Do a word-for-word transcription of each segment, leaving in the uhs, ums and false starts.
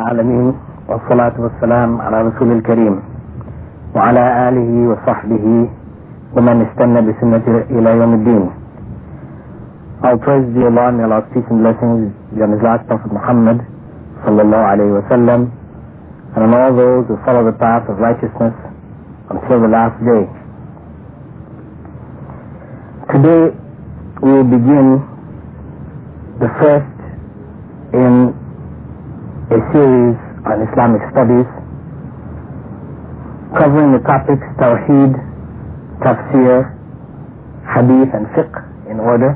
العالمين والصلاة والسلام على رسول الكريم وعلى آله وصحبه ومن استنى بسنته إلى يوم الدين. All praise be Allah and Allah's peace and blessings be on His last Prophet Muhammad sallallahu alayhi wa sallam and on all those who follow the path of righteousness until the last day. Today we will begin the first in a series on Islamic studies covering the topics Tawheed, Tafsir, Hadith and Fiqh in order.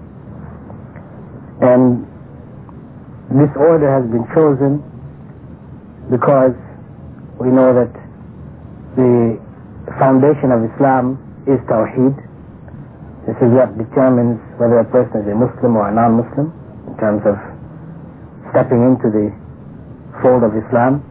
And this order has been chosen because we know that the foundation of Islam is Tawheed. This is what determines whether a person is a Muslim or a non-Muslim in terms of stepping into the fold of Islam.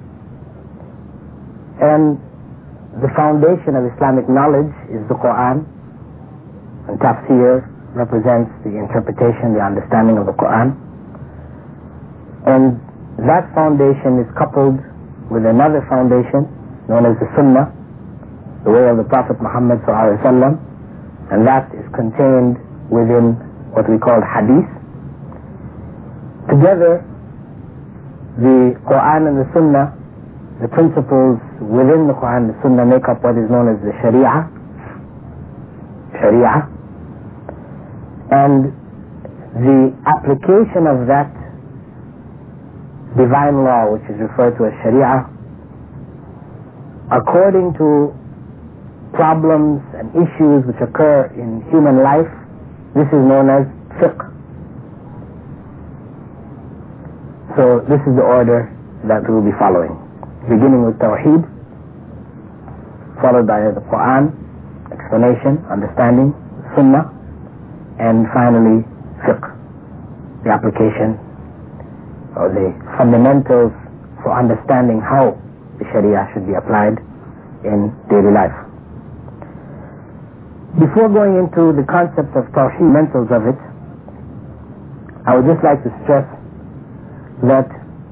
And the foundation of Islamic knowledge is the Quran, and Tafsir represents the interpretation, the understanding of the Quran. And that foundation is coupled with another foundation known as the Sunnah, the way of the Prophet Muhammad sallallahu alaihi wasallam, and that is contained within what we call Hadith. Together, the Quran and the Sunnah, the principles within the Quran and the Sunnah make up what is known as the Sharia. Sharia. And the application of that divine law, which is referred to as Sharia, according to problems and issues which occur in human life, this is known as fiqh. So this is the order that we will be following, beginning with Tawheed, followed by the Quran, explanation, understanding, Sunnah, and finally Fiqh, the application or the fundamentals for understanding how the Sharia should be applied in daily life. Before going into the concept of Tawheed, fundamentals of it, I would just like to stress that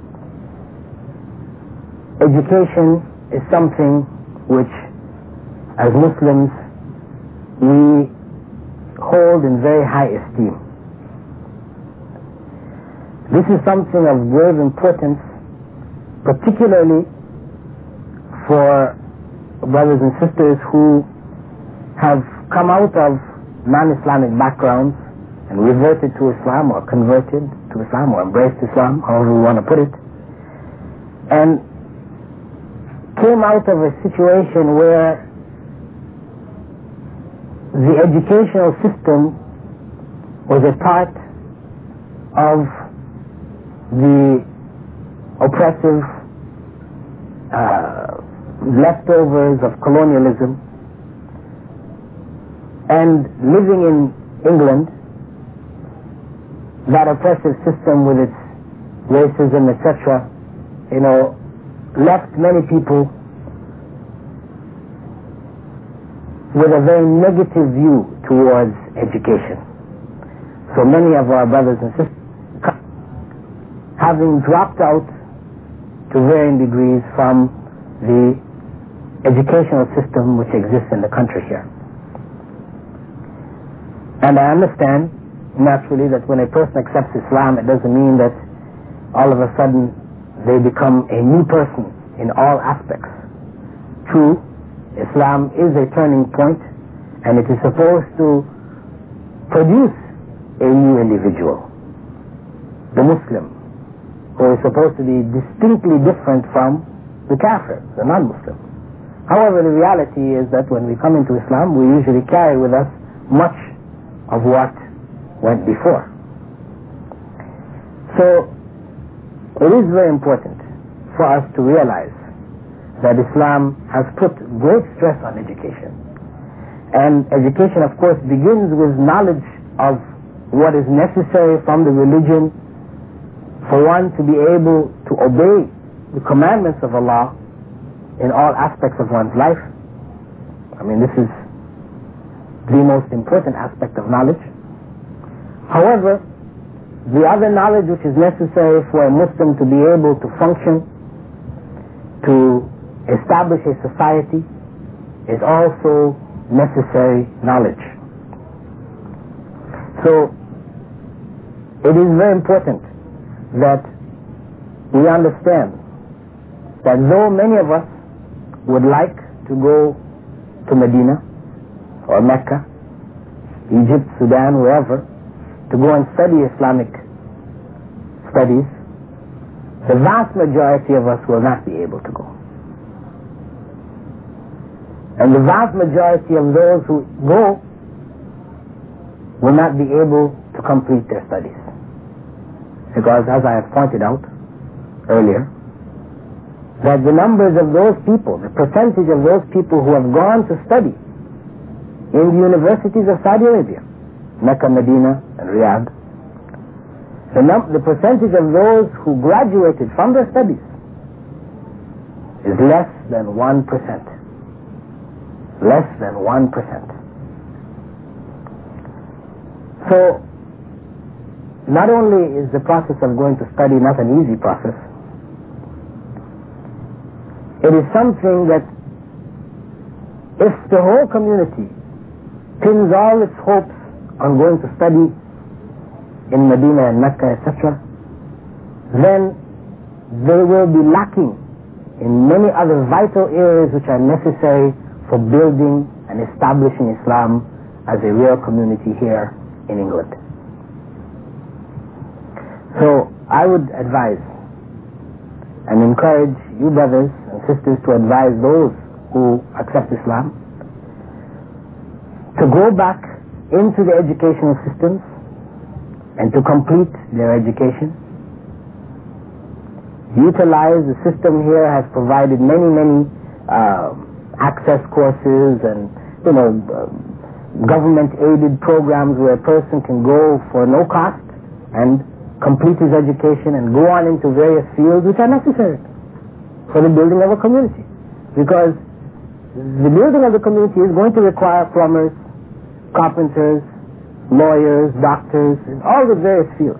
education is something which, as Muslims, we hold in very high esteem. This is something of grave importance, particularly for brothers and sisters who have come out of non-Islamic backgrounds and reverted to Islam or converted to Islam or embraced Islam, however we want to put it, and came out of a situation where the educational system was a part of the oppressive uh, leftovers of colonialism, and living in England, that oppressive system with its racism, et cetera, you know, left many people with a very negative view towards education. So many of our brothers and sisters, having dropped out to varying degrees from the educational system which exists in the country here. And I understand naturally that when a person accepts Islam, it doesn't mean that all of a sudden they become a new person in all aspects. True, Islam is a turning point, and it is supposed to produce a new individual, the Muslim, who is supposed to be distinctly different from the kafir, the non-Muslim. However, the reality is that when we come into Islam, we usually carry with us much of what went before. So it is very important for us to realize that Islam has put great stress on education. And education, of course, begins with knowledge of what is necessary from the religion for one to be able to obey the commandments of Allah in all aspects of one's life. I mean, this is the most important aspect of knowledge. However, the other knowledge which is necessary for a Muslim to be able to function, to establish a society, is also necessary knowledge. So, it is very important that we understand that though many of us would like to go to Medina or Mecca, Egypt, Sudan, wherever, to go and study Islamic studies, the vast majority of us will not be able to go. And the vast majority of those who go will not be able to complete their studies. Because, as I have pointed out earlier, that the numbers of those people, the percentage of those people who have gone to study in the universities of Saudi Arabia, Mecca, Medina, and Riyadh, the, num- the percentage of those who graduated from their studies is less than one percent. Less than one percent. So, not only is the process of going to study not an easy process, it is something that if the whole community pins all its hopes on going to study in Medina and Mecca, et cetera, then they will be lacking in many other vital areas which are necessary for building and establishing Islam as a real community here in England. So I would advise and encourage you brothers and sisters to advise those who accept Islam to go back into the educational systems and to complete their education. Utilize the system here has provided many, many uh, access courses and, you know, uh, government-aided programs where a person can go for no cost and complete his education and go on into various fields which are necessary for the building of a community. Because the building of the community is going to require plumbers, carpenters, lawyers, doctors, in all the various fields.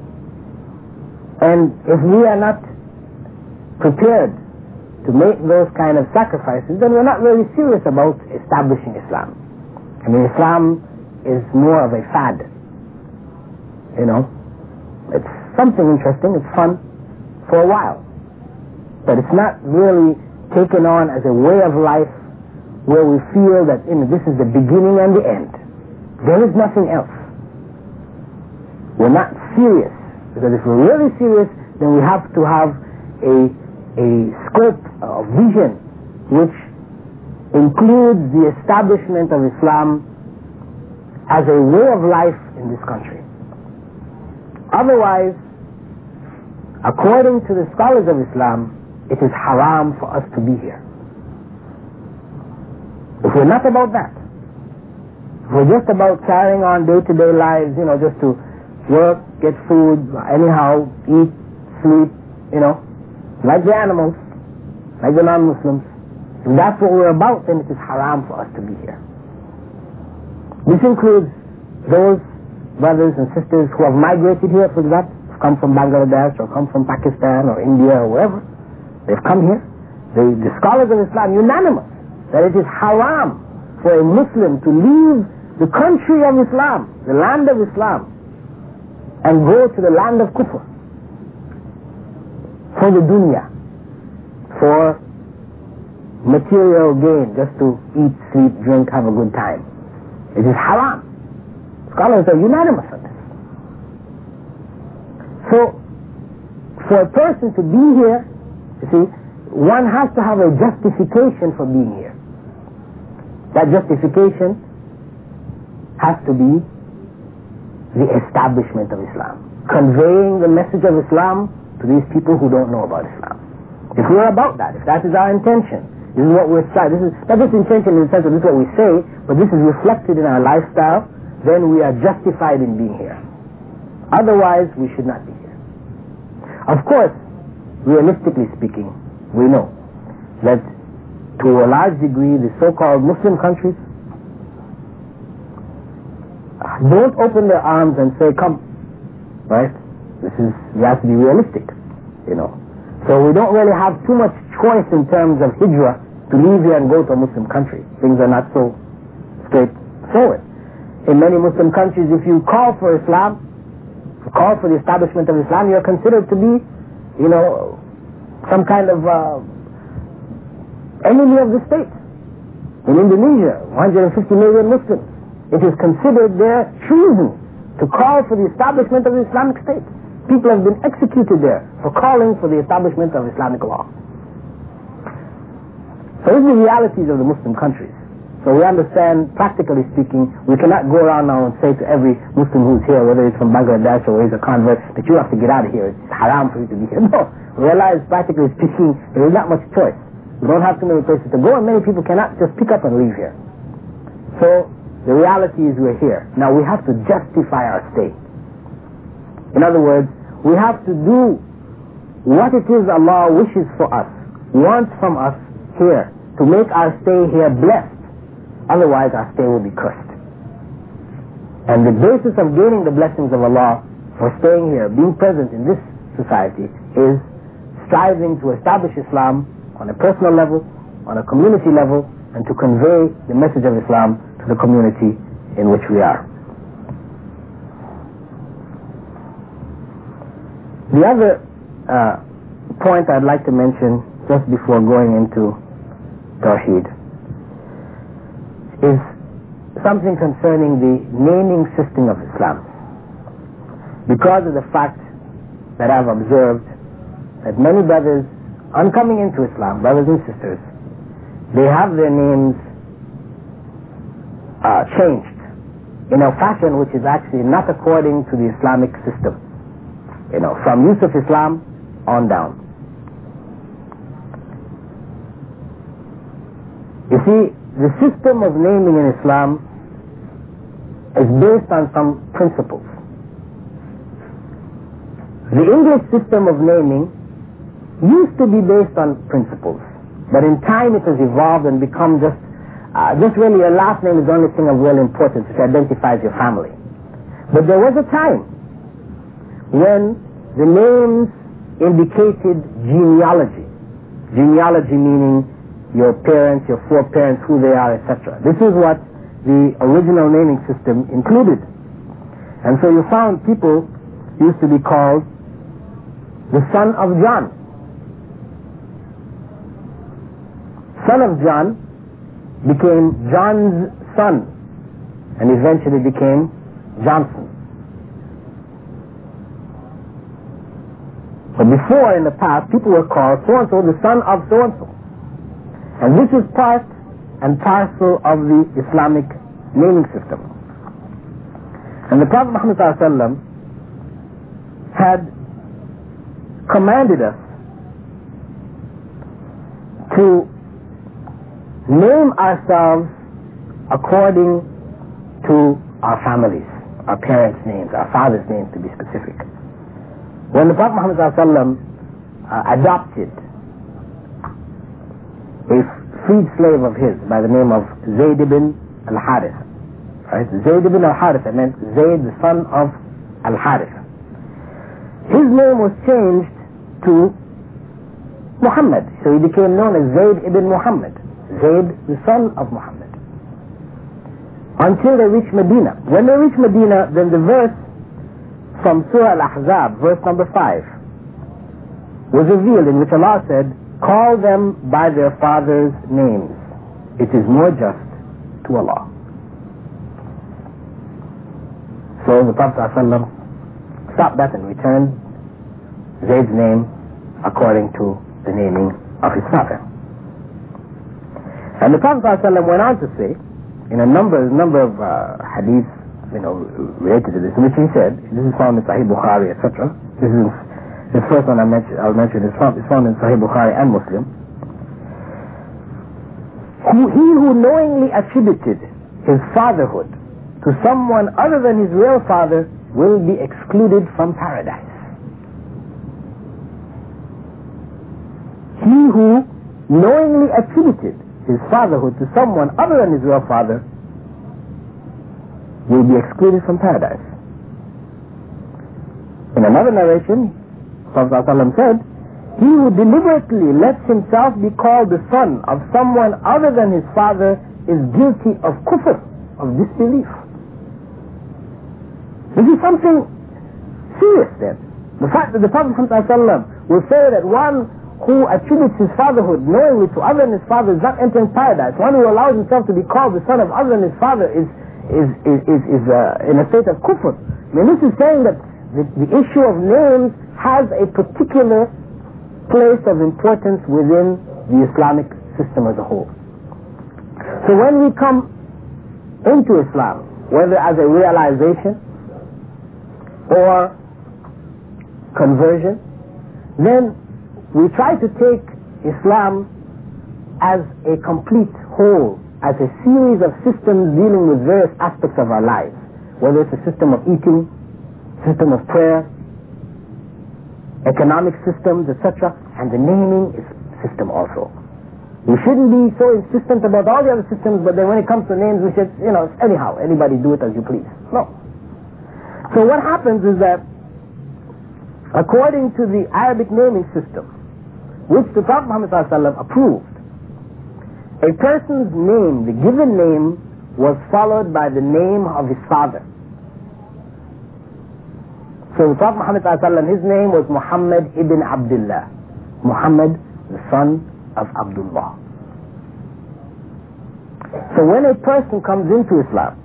And if we are not prepared to make those kind of sacrifices, then we're not really serious about establishing Islam. I mean, Islam is more of a fad. You know, it's something interesting, it's fun for a while. But it's not really taken on as a way of life where we feel that, you know, this is the beginning and the end. There is nothing else. We're not serious. Because if we're really serious, then we have to have a, a scope of vision which includes the establishment of Islam as a way of life in this country. Otherwise, according to the scholars of Islam, it is haram for us to be here. If we're not about that, if we're just about carrying on day-to-day lives, you know, just to work, get food, anyhow, eat, sleep, you know, like the animals, like the non-Muslims, if that's what we're about, then it is haram for us to be here. This includes those brothers and sisters who have migrated here, for example, who've come from Bangladesh or come from Pakistan or India or wherever. They've come here. The, the scholars of Islam unanimous that it is haram for a Muslim to leave the country of Islam, the land of Islam, and go to the land of Kufr for the dunya, for material gain, just to eat, sleep, drink, have a good time. It is haram. Scholars are unanimous on this. So, for a person to be here, you see, one has to have a justification for being here. That justification has to be the establishment of Islam, conveying the message of Islam to these people who don't know about Islam. If we're about that, if that is our intention, this is what we're trying, this is not just intention in the sense of this is what we say, but this is reflected in our lifestyle, then we are justified in being here. Otherwise, we should not be here. Of course, realistically speaking, we know that to a large degree the so-called Muslim countries don't open their arms and say, come, right? This is, we have to be realistic, you know. So we don't really have too much choice in terms of hijrah to leave here and go to a Muslim country. Things are not so straightforward. In many Muslim countries, if you call for Islam, call for the establishment of Islam, you're considered to be, you know, some kind of uh, enemy of the state. In Indonesia, one hundred fifty million Muslims. It is considered their treason to call for the establishment of the Islamic State. People have been executed there for calling for the establishment of Islamic law. So these are the realities of the Muslim countries. So we understand, practically speaking, we cannot go around now and say to every Muslim who's here, whether it's from Bangladesh or he's a convert, that you have to get out of here. It's haram for you to be here. No. We realize, practically speaking, there is not much choice. We don't have too many places to go, and many people cannot just pick up and leave here. So the reality is we're here. Now we have to justify our stay. In other words, we have to do what it is Allah wishes for us, wants from us here, to make our stay here blessed. Otherwise our stay will be cursed. And the basis of gaining the blessings of Allah for staying here, being present in this society, is striving to establish Islam on a personal level, on a community level, and to convey the message of Islam to the community in which we are. The other uh, point I'd like to mention just before going into Tawheed is something concerning the naming system of Islam. Because of the fact that I've observed that many brothers, on coming into Islam, brothers and sisters, they have their names uh, changed in a fashion which is actually not according to the Islamic system. You know, from Yusuf Islam on down. You see, the system of naming in Islam is based on some principles. The English system of naming used to be based on principles, but in time it has evolved and become just, uh, just really a last name is the only thing of real importance, which identifies your family. But there was a time when the names indicated genealogy. Genealogy meaning your parents, your foreparents, who they are, et cetera. This is what the original naming system included. And so you found people used to be called the son of John. Son of John became John's son, and eventually became Johnson. But before, in the past, people were called so-and-so, the son of so-and-so. And this is part and parcel of the Islamic naming system. And the Prophet Muhammad ﷺ had commanded us to name ourselves according to our families, our parents' names, our fathers' names to be specific. When the Prophet Muhammad ﷺ uh, adopted a freed slave of his by the name of Zayd ibn al-Harith, right? Zayd ibn al-Harith meant Zayd, the son of al-Harith. His name was changed to Muhammad, so he became known as Zayd ibn Muhammad, Zayd, the son of Muhammad, until they reached Medina. When they reached Medina, then the verse from Surah Al-Ahzab, verse number five, was revealed, in which Allah said, "Call them by their fathers' names. It is more just to Allah." So the Prophet ﷺ stopped that and returned Zayd's name according to the naming of his father. And the Prophet ﷺ went on to say, in a number, number of uh, hadiths, you know, related to this, which he said, this is found in Sahih Bukhari, et cetera. This is the first one I mentioned, I'll mention is found, is found in Sahih Bukhari and Muslim. Who, he who knowingly attributed his fatherhood to someone other than his real father will be excluded from paradise. He who knowingly attributed his fatherhood to someone other than his real father will be excluded from paradise. another narration, Prophet ﷺ said, he who deliberately lets himself be called the son of someone other than his father is guilty of kufr, of disbelief. This is something serious then. The fact that the Prophet ﷺ will say that one who attributes his fatherhood knowingly to other than his father is not entering paradise. One who allows himself to be called the son of other than his father is is is is, is uh, in a state of kufr. I mean, this is saying that the, the issue of names has a particular place of importance within the Islamic system as a whole. So when we come into Islam, whether as a realization or conversion, then we try to take Islam as a complete whole, as a series of systems dealing with various aspects of our lives, whether it's a system of eating, system of prayer, economic systems, et cetera, and the naming is system also. We shouldn't be so insistent about all the other systems, but then when it comes to names, we should, you know, anyhow, anybody do it as you please. No. So what happens is that, according to the Arabic naming system, which the Prophet Muhammad ﷺ approved, a person's name, the given name, was followed by the name of his father. So the Prophet Muhammad ﷺ, his name was Muhammad ibn Abdullah, Muhammad, the son of Abdullah. So when a person comes into Islam,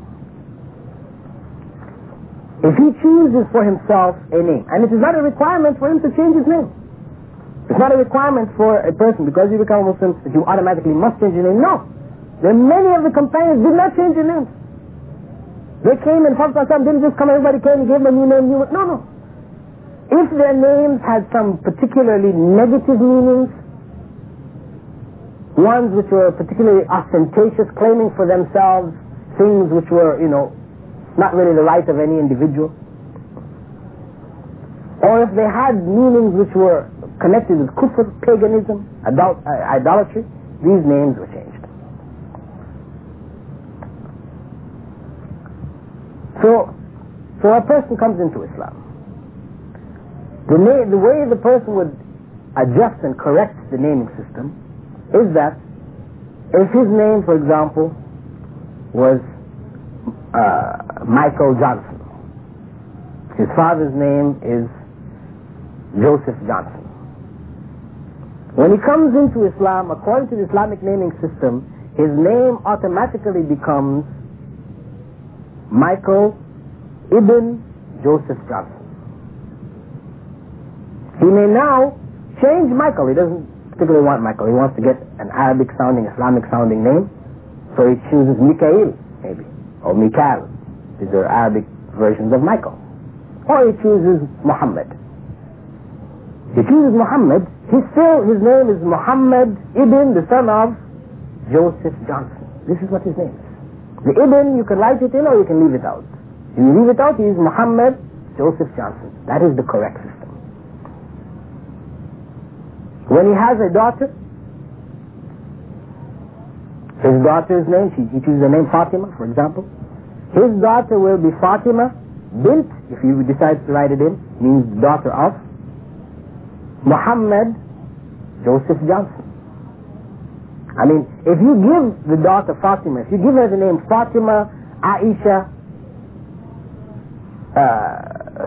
if he chooses for himself a name, and it is not a requirement for him to change his name. It's not a requirement for a person, because you become a Muslim, that you automatically must change your name. No. There are many of the companions did not change their names. They came and Prophet ﷺ didn't just come, everybody came and gave them a new name. New, no, no. If their names had some particularly negative meanings, ones which were particularly ostentatious, claiming for themselves things which were, you know, not really the right of any individual, or if they had meanings which were connected with kufr, paganism, adult, uh, idolatry, these names were changed. So, so a person comes into Islam. The, na- the way the person would adjust and correct the naming system is that if his name, for example, was uh, Michael Johnson, his father's name is Joseph Johnson. When he comes into Islam, according to the Islamic naming system, his name automatically becomes Michael ibn Joseph Johnson. He may now change Michael. He doesn't particularly want Michael. He wants to get an Arabic sounding, Islamic sounding name. So he chooses Mikhail, maybe, or Mikhail. These are Arabic versions of Michael. Or he chooses Muhammad. He chooses Muhammad. He still, his name is Muhammad ibn, the son of Joseph Johnson. This is what his name is. The ibn, you can write it in or you can leave it out. If you leave it out, he is Muhammad Joseph Johnson. That is the correct system. When he has a daughter, his daughter's name, she, he chooses the name Fatima, for example. His daughter will be Fatima bint, if he decides to write it in, means daughter of Muhammad Joseph Johnson. I mean, if you give the daughter Fatima, if you give her the name Fatima, Aisha, uh,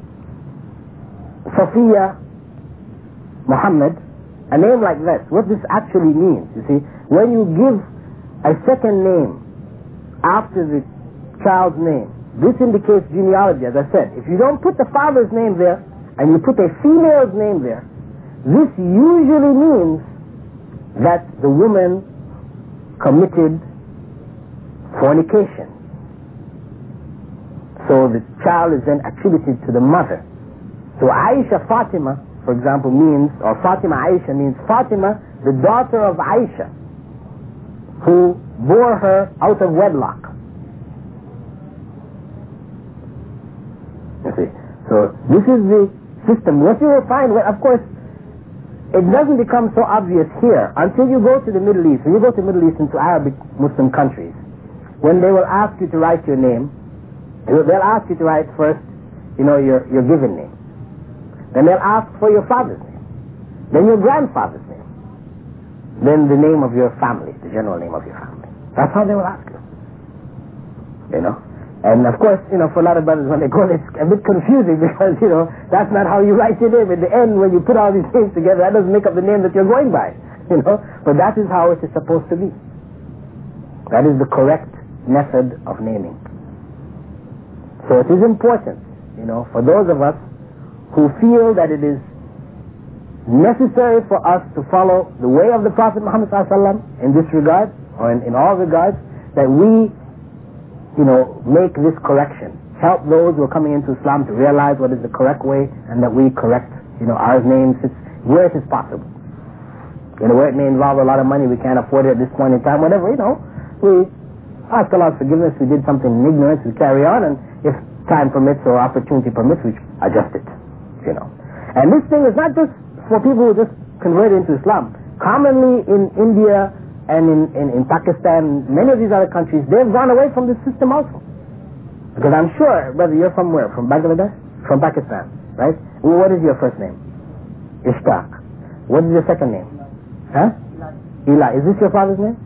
Sophia, Muhammad, a name like this, what this actually means, you see, when you give a second name after the child's name, this indicates genealogy, as I said. If you don't put the father's name there, and you put a female's name there, this usually means that the woman committed fornication. So the child is then attributed to the mother. So Aisha Fatima, for example, means, or Fatima Aisha means Fatima, the daughter of Aisha, who bore her out of wedlock. You see, so this is the system. What you will find, well, of course, it doesn't become so obvious here until you go to the Middle East. When you go to the Middle East, into Arabic Muslim countries, when they will ask you to write your name, they'll ask you to write first, you know, your, your given name. Then they'll ask for your father's name. Then your grandfather's name. Then the name of your family, the general name of your family. That's how they will ask you. You know? And of course, you know, for a lot of brothers, when they go, it's a bit confusing because, you know, that's not how you write your name. At the end, when you put all these names together, that doesn't make up the name that you're going by. You know? But that is how it is supposed to be. That is the correct method of naming. So it is important, you know, for those of us who feel that it is necessary for us to follow the way of the Prophet Muhammad sallallahu alaihi wasallam in this regard, or in, in all regards, that we, you know, make this correction. Help those who are coming into Islam to realize what is the correct way, and that we correct, you know, our names where it is possible. You know, where it may involve a lot of money, we can't afford it at this point in time, whatever, you know, we ask Allah's forgiveness, we did something in ignorance, we carry on, and if time permits or opportunity permits, we adjust it, you know. And this thing is not just for people who just converted into Islam. Commonly in India and in, in, in Pakistan, many of these other countries, they've gone away from this system also. Because I'm sure, brother, you're from where? From Bangladesh? From Pakistan, right? Well, what is your first name? Ishtaq. What is your second name? Huh? Eli. Is this your father's name?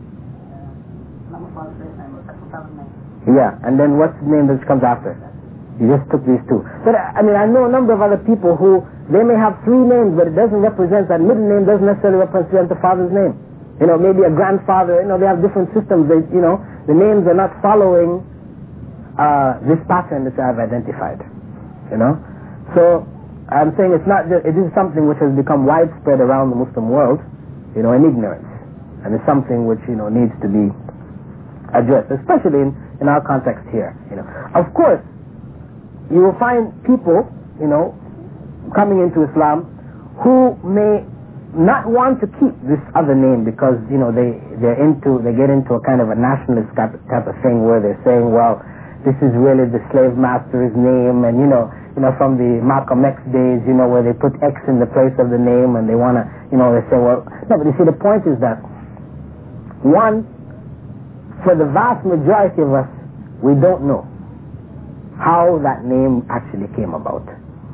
Yeah, and then what's the name that comes after? You just took these two. But I mean, I know a number of other people who, they may have three names, but it doesn't represent, that middle name doesn't necessarily represent the father's name. You know, maybe a grandfather, you know, they have different systems. They, you know, the names are not following uh, this pattern that I've identified. You know? So, I'm saying it's not just, it is something which has become widespread around the Muslim world, you know, in ignorance. And it's something which, you know, needs to be addressed, especially in, in our context here. You know, of course, you will find people, you know, coming into Islam who may not want to keep this other name because, you know, they they're into they get into a kind of a nationalist type, type of thing where they're saying, well, this is really the slave master's name, and you know, you know, from the Malcolm X days, you know, where they put X in the place of the name, and they want to, you know, they say, well, no, but you see, the point is that one, for the vast majority of us, we don't know how that name actually came about.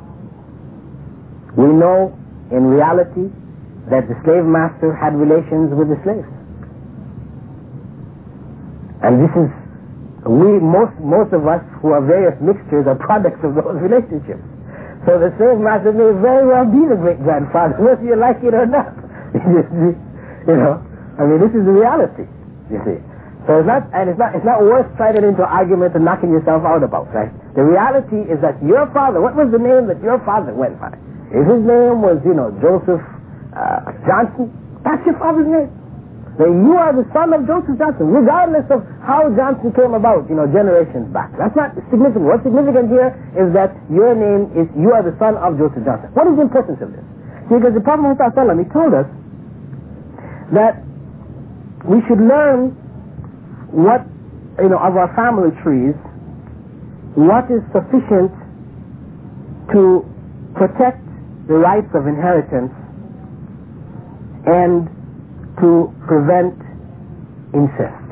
We know, in reality, that the slave master had relations with the slaves. And this is, we, most, most of us who are various mixtures are products of those relationships. So the slave master may very well be the great-grandfather, whether you like it or not. You know, I mean, this is the reality, you see. So it's not, and it's not, it's not worth trying it into argument and knocking yourself out about, right? The reality is that your father, what was the name that your father went by? If his name was, you know, Joseph uh, Johnson, that's your father's name. Then you are the son of Joseph Johnson, regardless of how Johnson came about, you know, generations back. That's not significant. What's significant here is that your name is, you are the son of Joseph Johnson. What is the importance of this? Because the Prophet Muhammad sallallahu alaihi wasallam, he told us that we should learn what, you know, of our family trees, what is sufficient to protect the rights of inheritance and to prevent incest,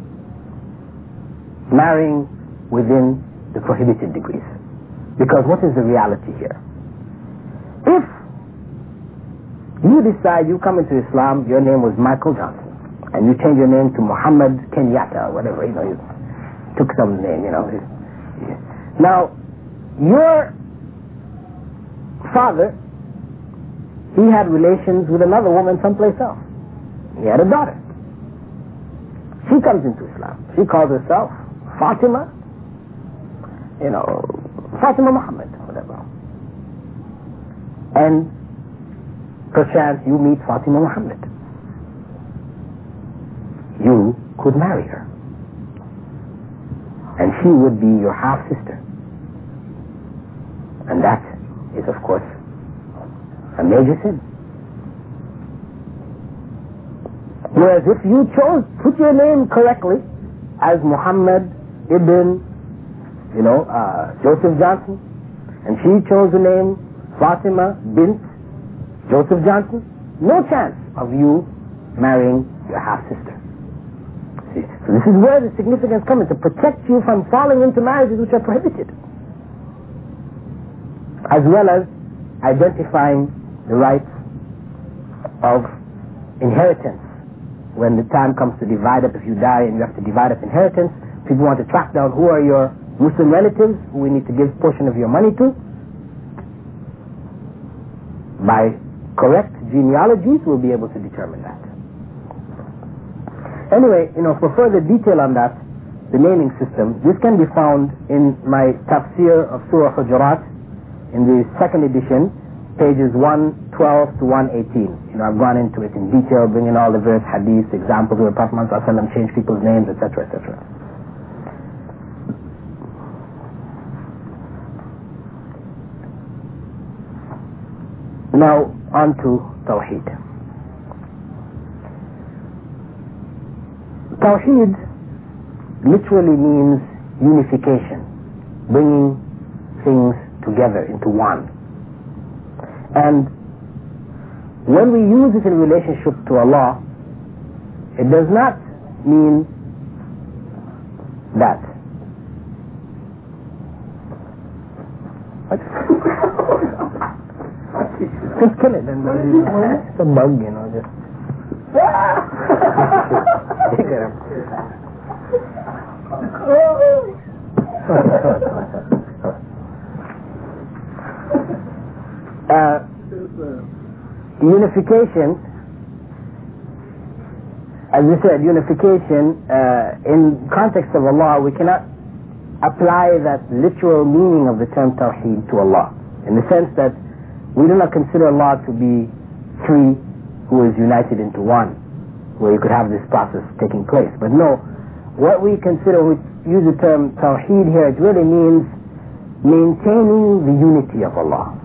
marrying within the prohibited degrees. Because what is the reality here? If you decide you come into Islam, your name was Michael Johnson, and you change your name to Muhammad Kenyatta or whatever, you know, you took some name, you know. Now, your father, he had relations with another woman someplace else. He had a daughter. She comes into Islam. She calls herself Fatima, you know, Fatima Muhammad, whatever. And perchance you meet Fatima Muhammad. You could marry her. And she would be your half-sister. And that is, of course, a major sin. Whereas if you chose, put your name correctly as Muhammad ibn, you know, uh, Joseph Johnson, and she chose the name Fatima bint Joseph Johnson, no chance of you marrying your half-sister. So this is where the significance comes, to protect you from falling into marriages which are prohibited, as well as identifying the rights of inheritance. When the time comes to divide up, if you die and you have to divide up inheritance, people want to track down who are your Muslim relatives who we need to give a portion of your money to. By correct genealogies, we'll be able to determine that. Anyway, you know, for further detail on that, the naming system, this can be found in my tafsir of Surah Hujurat in the second edition, pages one twelve to one eighteen. You know, I've gone into it in detail, bringing all the various hadiths, examples where Prophet Muhammad sallallahu alaihi wasallam changed people's names, et cetera, et cetera. Now, on to Tawheed. Tawheed literally means unification, bringing things together into one. And when we use it in relationship to Allah, it does not mean that. What? Just kill it and it's a bug, you know, just take it up. Uh, unification, as we said, unification uh, in context of Allah, we cannot apply that literal meaning of the term Tawheed to Allah, in the sense that we do not consider Allah to be three who is united into one, where you could have this process taking place. But no, what we consider, we use the term Tawheed here, it really means maintaining the unity of Allah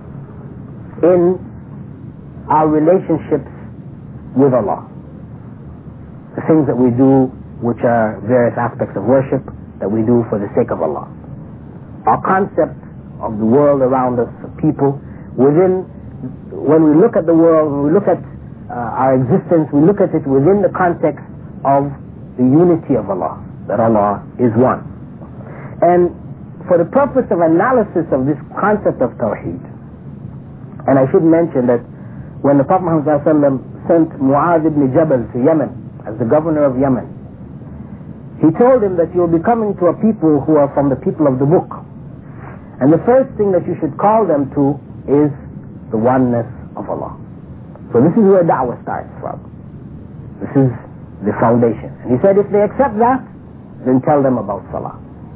in our relationships with Allah. The things that we do, which are various aspects of worship that we do for the sake of Allah. Our concept of the world around us, of people, within, when we look at the world, when we look at uh, our existence, we look at it within the context of the unity of Allah, that Allah is one. And for the purpose of analysis of this concept of Tawheed, and I should mention that when the Prophet Muhammad sent Mu'adh ibn Jabal to Yemen as the governor of Yemen, he told him that you'll be coming to a people who are from the people of the book. And the first thing that you should call them to is the oneness of Allah. So this is where da'wah starts from. This is the foundation. And he said if they accept that, then tell them about Salah.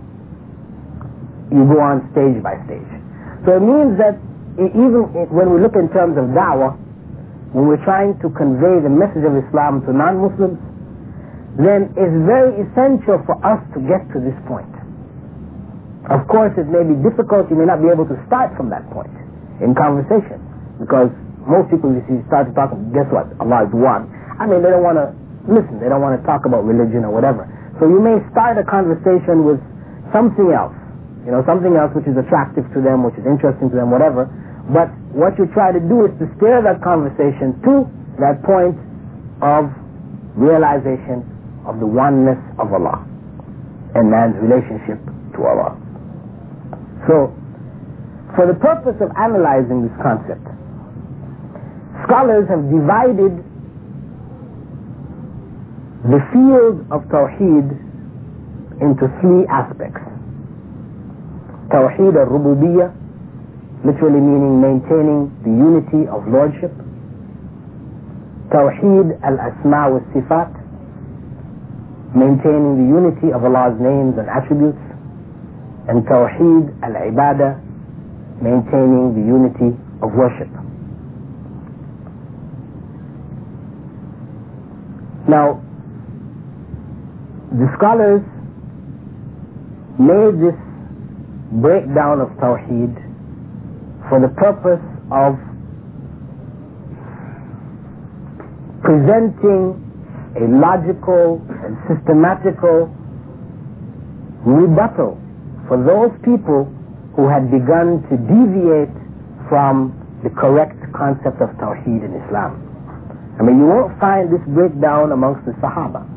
You go on stage by stage. So it means that even when we look in terms of da'wah, when we're trying to convey the message of Islam to non-Muslims, then it's very essential for us to get to this point. Of course, it may be difficult, you may not be able to start from that point in conversation, because most people, you see, start to talk, guess what, Allah is one. I mean, they don't want to listen, they don't want to talk about religion or whatever. So you may start a conversation with something else, you know, something else which is attractive to them, which is interesting to them, whatever. But what you try to do is to steer that conversation to that point of realization of the oneness of Allah and man's relationship to Allah. So, for the purpose of analyzing this concept, scholars have divided the field of Tawheed into three aspects. Tawheed al-Rububiyyah, literally meaning maintaining the unity of lordship. Tawheed al-Asma' wa Sifat, maintaining the unity of Allah's names and attributes. And Tawheed al-Ibadah, maintaining the unity of worship. Now, the scholars made this breakdown of Tawheed for the purpose of presenting a logical and systematical rebuttal for those people who had begun to deviate from the correct concept of Tawheed in Islam. I mean, you won't find this breakdown amongst the Sahaba,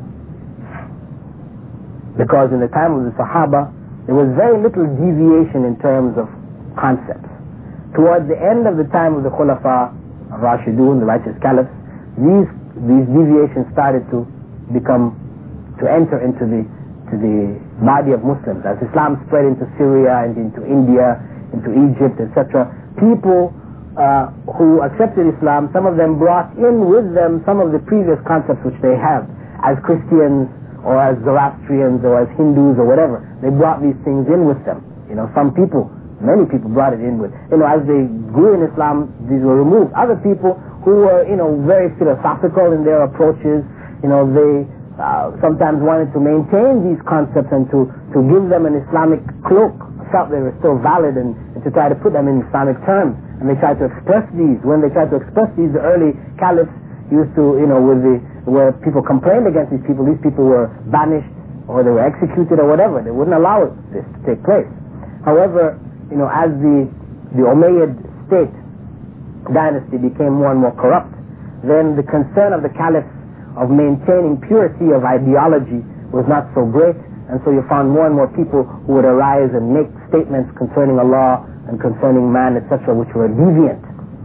because in the time of the Sahaba there was very little deviation in terms of concepts. Towards the end of the time of the Khulafa Rashidun, the righteous caliphs, these these deviations started to become, to enter into the to the body of Muslims. As Islam spread into Syria and into India, into Egypt, et cetera, people uh, who accepted Islam, some of them brought in with them some of the previous concepts which they have as Christians or as Zoroastrians or as Hindus or whatever. They brought these things in with them. You know, some people, many people brought it in with, you know, as they grew in Islam, these were removed. Other people who were, you know, very philosophical in their approaches, you know, they uh, sometimes wanted to maintain these concepts and to, to give them an Islamic cloak, felt they were still valid, and, and to try to put them in Islamic terms. And they tried to express these. When they tried to express these, the early caliphs used to, you know, with the, where people complained against these people, these people were banished or they were executed or whatever. They wouldn't allow this to take place. However, you know, as the, the Umayyad state dynasty became more and more corrupt, then the concern of the caliphs of maintaining purity of ideology was not so great, and so you found more and more people who would arise and make statements concerning Allah and concerning man, et cetera, which were deviant.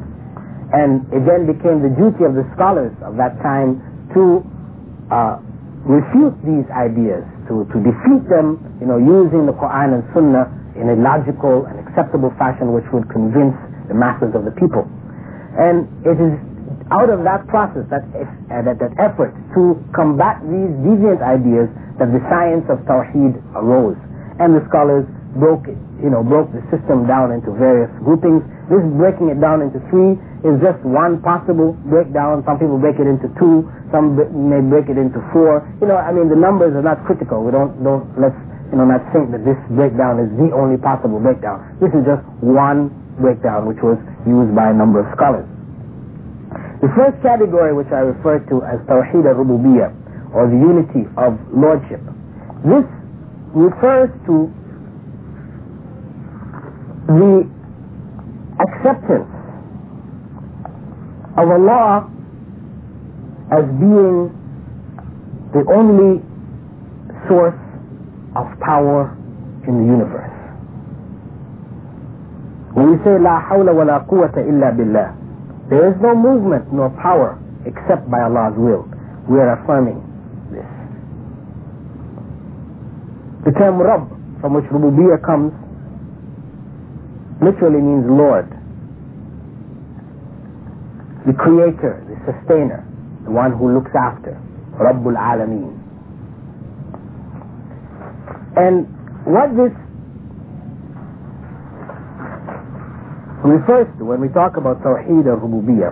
And it then became the duty of the scholars of that time to uh, refute these ideas, to, to defeat them, you know, using the Quran and Sunnah in a logical and acceptable fashion which would convince the masses of the people. And it is out of that process, that, uh, that, that effort to combat these deviant ideas, that the science of Tawheed arose. And the scholars broke it, you know, broke the system down into various groupings. This breaking it down into three is just one possible breakdown. Some people break it into two, some may break it into four. You know, I mean, the numbers are not critical. We don't, don't, let's, you know, not think that this breakdown is the only possible breakdown. This is just one breakdown which was used by a number of scholars. The first category, which I refer to as Tawheed al-Rububiyyah, or the unity of lordship, this refers to the acceptance of Allah as being the only source of power in the universe. When we say La hawla wa la quwwata illa billah, there is no movement nor power except by Allah's will. We are affirming this. The term Rabb, from which Rububiyyah comes, literally means Lord, the creator, the sustainer, the one who looks after, Rabbul Alameen. And what this refers to when we talk about Tawheed al-Rububiyyah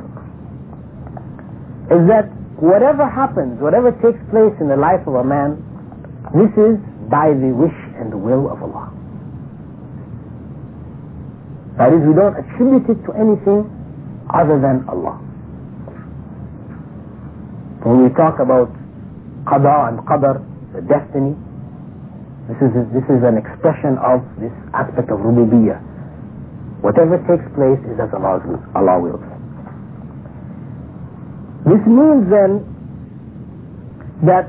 is that whatever happens, whatever takes place in the life of a man, this is by the wish and the will of Allah. That is, we don't attribute it to anything other than Allah. When we talk about Qada and Qadar, the destiny, this is, this is an expression of this aspect of Rububiyyah. Whatever takes place is as Allah wills. This means then that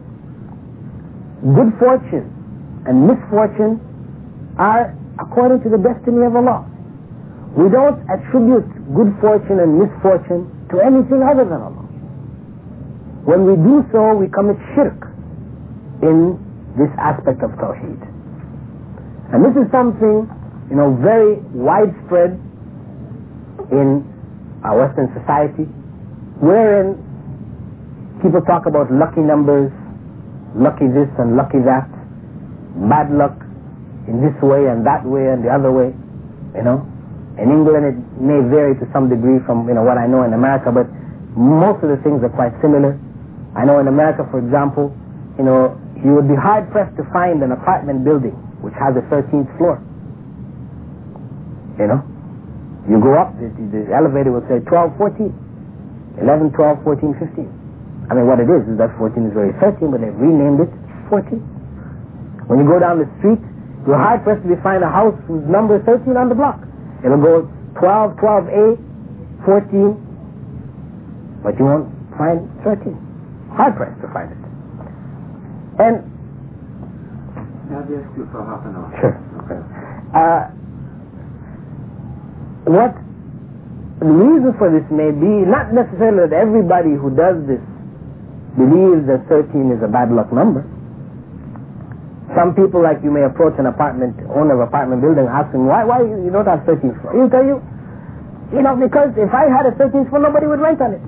good fortune and misfortune are according to the destiny of Allah. We don't attribute good fortune and misfortune to anything other than Allah. When we do so, we commit shirk in this aspect of Tawheed. And this is something, you know, very widespread in our Western society, wherein people talk about lucky numbers, lucky this and lucky that, bad luck in this way and that way and the other way, you know. In England it may vary to some degree from, you know, what I know in America, but most of the things are quite similar. I know in America, for example, you know, you would be hard pressed to find an apartment building which has a thirteenth floor. You know, you go up, the, the elevator will say twelve, fourteen, eleven, twelve, fourteen, fifteen. I mean, what it is is that fourteen is very thirteen, but they've renamed it fourteen. When you go down the street, you're hard pressed to find a house whose number is thirteen on the block. It'll go twelve, twelve A, fourteen, but you won't find thirteen. Hard pressed to find it. And Can I ask you for half an hour? Sure. Okay. Uh, what the reason for this may be not necessarily that everybody who does this believes that thirteen is a bad luck number. Some people, like, you may approach an apartment, owner of an apartment building, ask him, why, why you don't have thirteenth floor? He'll tell you, you know, because if I had a thirteenth floor, nobody would rent on it.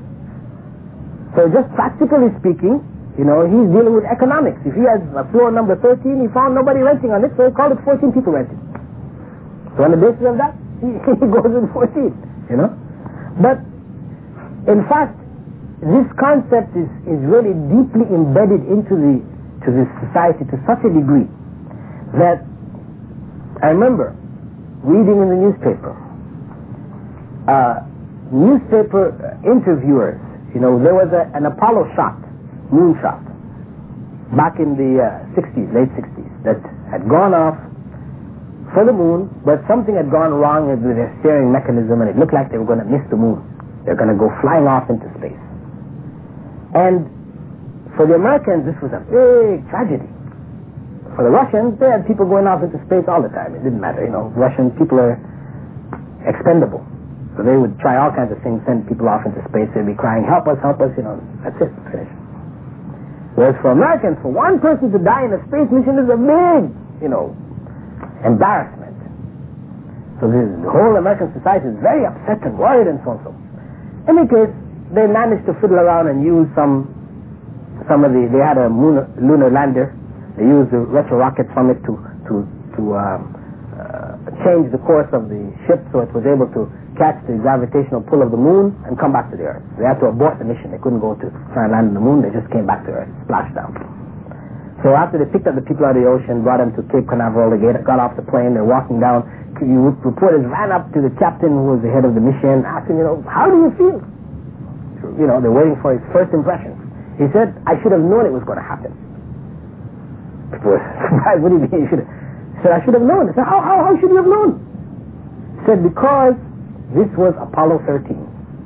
So just practically speaking, you know, he's dealing with economics. If he has a floor number thirteen, he found nobody renting on it, so he called it fourteen people renting. So on the basis of that, he, he goes with fourteen, you know. But, in fact, this concept is, is really deeply embedded into the to this society to such a degree that I remember reading in the newspaper, uh, newspaper interviewers, you know, there was a, an Apollo shot, moon shot, back in the uh, sixties, late sixties, that had gone off for the moon, but something had gone wrong with their steering mechanism and it looked like they were going to miss the moon. They're going to go flying off into space. And for the Americans, this was a big tragedy. For the Russians, they had people going off into space all the time. It didn't matter, you know. Russian people are expendable. So they would try all kinds of things, send people off into space. They'd be crying, help us, help us, you know. That's it, finished. Whereas for Americans, for one person to die in a space mission is a big, you know, embarrassment. So this, the whole American society is very upset and worried and so on and so. In any case, they managed to fiddle around and use some Some of the, they had a moon, lunar lander. They used the retro rockets from it to to to um, uh, change the course of the ship so it was able to catch the gravitational pull of the moon and come back to the Earth. They had to abort the mission. They couldn't go to try and land on the moon. They just came back to Earth, splashed down. So after they picked up the people out of the ocean, brought them to Cape Canaveral, they got off the plane. They're walking down. Reporters ran up to the captain who was the head of the mission, asking, you know, how do you feel? You know, they're waiting for his first impressions. He said, I should have known it was going to happen. People were surprised. What do you mean you should have? He said, I should have known. He said, how, how, how should you have known? He said, because this was Apollo thirteen.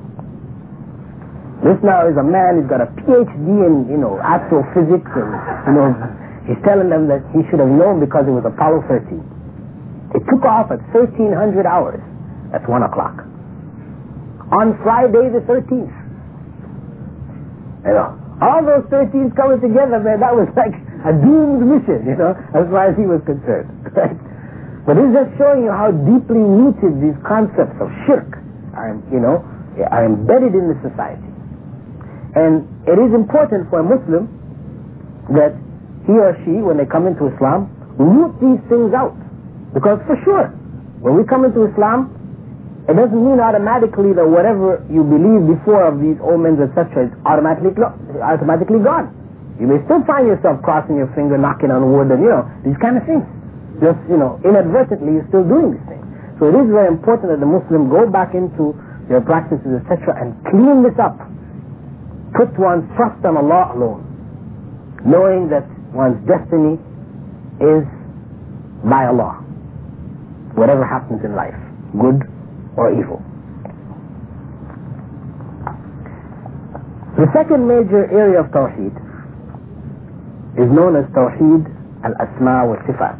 This now is a man who's got a P H D in, you know, astrophysics, and, you know, he's telling them that he should have known because it was Apollo thirteen. It took off at thirteen hundred hours. That's one o'clock. On Friday the thirteenth. You know. All those thirteens coming together, man, that was like a doomed mission, you know, as far as he was concerned. Right? But it's just showing you how deeply rooted these concepts of shirk are, you know, are embedded in the society. And it is important for a Muslim that he or she, when they come into Islam, root these things out. Because for sure, when we come into Islam, it doesn't mean automatically that whatever you believe before of these omens, et cetera, is automatically automatically gone. You may still find yourself crossing your finger, knocking on wood, and, you know, these kind of things. Just, you know, inadvertently you're still doing these things. So it is very important that the Muslim go back into their practices, et cetera, and clean this up. Put one's trust on Allah alone, knowing that one's destiny is by Allah. Whatever happens in life, good or evil. The second major area of Tawheed is known as Tawheed al-Asma wa Sifat.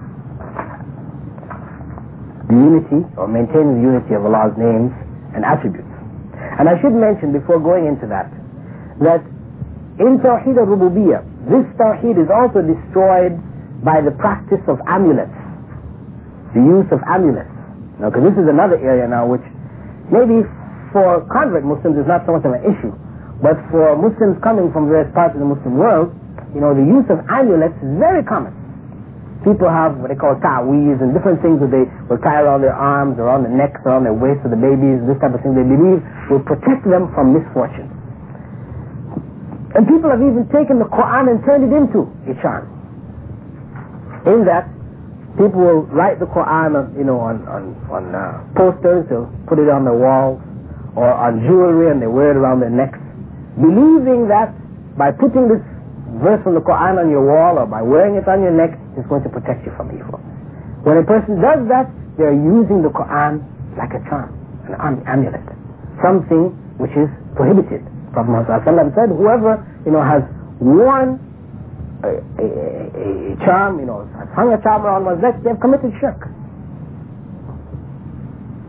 The unity, or maintaining the unity of Allah's names and attributes. And I should mention before going into that, that in Tawheed al-Rububiyyah, this Tawheed is also destroyed by the practice of amulets, the use of amulets. Now, because this is another area now which maybe for convert Muslims is not so much of an issue, but for Muslims coming from various parts of the Muslim world, you know, the use of amulets is very common. People have what they call ta'weez and different things that they will tie around their arms or around their necks or around their waists of the babies, this type of thing they believe will protect them from misfortune. And people have even taken the Quran and turned it into a charm. In that, people will write the Quran on, you know, on, on, on uh, posters, they'll put it on their walls, or on jewelry, and they wear it around their necks, believing that by putting this verse from the Quran on your wall or by wearing it on your neck, it's going to protect you from evil. When a person does that, they're using the Quran like a charm, an amulet, something which is prohibited. Prophet Muhammad said, whoever, you know, has worn A, a, a, a charm, you know, has hung a charm around one's neck, they have committed shirk.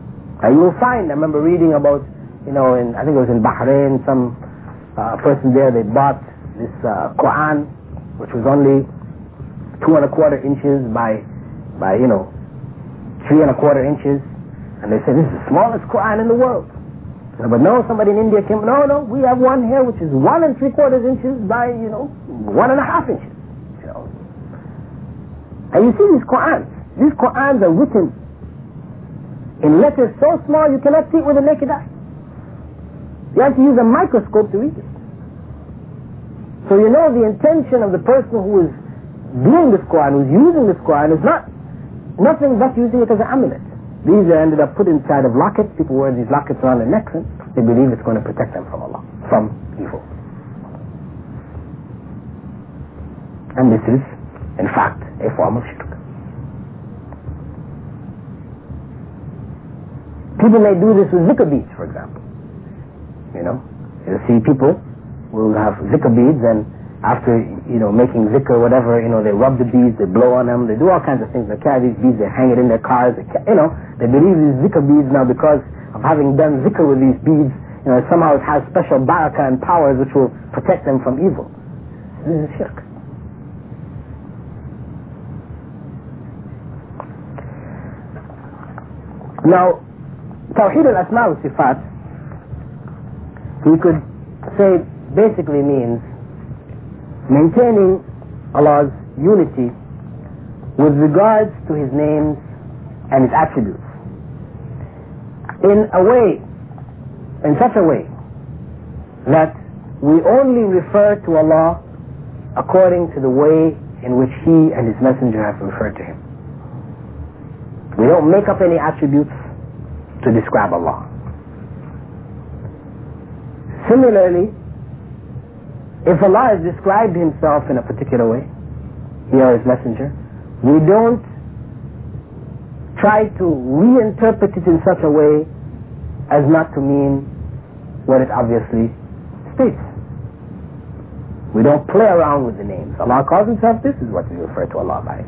Uh, you will find, I remember reading about, you know, in, I think it was in Bahrain, some uh, person there, they bought this uh, Quran, which was only two and a quarter inches by, by, you know, three and a quarter inches. And they said, this is the smallest Quran in the world. So, but no, somebody in India came, no, no, we have one here which is one and three quarters inches by, you know, one and a half inches. You know. And you see these Qurans. These Qurans are written in letters so small you cannot see it with a naked eye. You have to use a microscope to read it. So you know the intention of the person who is doing this Quran, who's using this Quran, is not nothing but using it as an amulet. These are ended up put inside of lockets. People wear these lockets around their necks and they believe it's going to protect them from Allah, from evil. And this is, in fact, a form of shirk. People may do this with zikr beads, for example. You know, you see people will have zikr beads, and after, you know, making zikr, whatever, you know, they rub the beads, they blow on them, they do all kinds of things. They carry these beads, they hang it in their cars, they, you know, they believe these zikr beads now because of having done zikr with these beads, you know, somehow it has special barakah and powers which will protect them from evil. This is shirk. Now, Tawheed al-Asma' wa-Sifat, we could say basically means maintaining Allah's unity with regards to His names and His attributes in a way, in such a way that we only refer to Allah according to the way in which He and His Messenger have referred to Him. We don't make up any attributes to describe Allah. Similarly, if Allah has described Himself in a particular way, He or His Messenger, we don't try to reinterpret it in such a way as not to mean what it obviously states. We don't play around with the names. Allah calls Himself, this is what we refer to Allah by.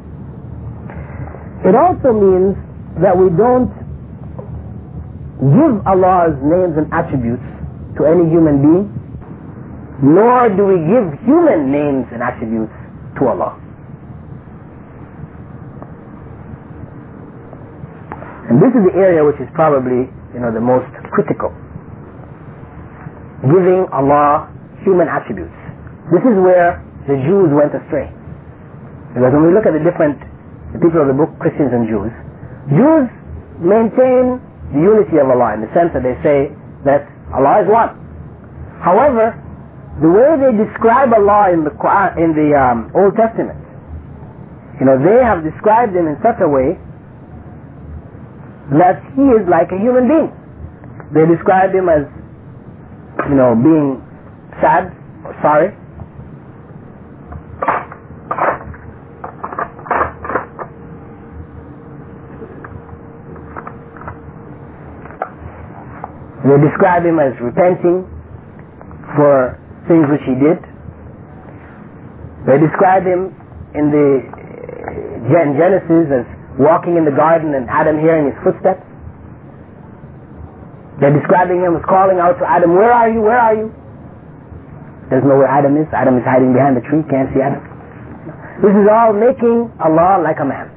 It also means that we don't give Allah's names and attributes to any human being, nor do we give human names and attributes to Allah. And this is the area which is probably, you know, the most critical. Giving Allah human attributes. This is where the Jews went astray. Because when we look at the different the people of the book, Christians and Jews, Jews maintain the unity of Allah in the sense that they say that Allah is one. However, the way they describe Allah in the Quran, in the um, Old Testament, you know, they have described Him in such a way that He is like a human being. They describe Him as, you know, being sad or sorry. They describe Him as repenting for things which He did. They describe Him in the in Genesis as walking in the garden and Adam hearing His footsteps. They're describing Him as calling out to Adam, where are you, where are you? Doesn't know where Adam is. Adam is hiding behind the tree, can't see Adam. This is all making Allah like a man.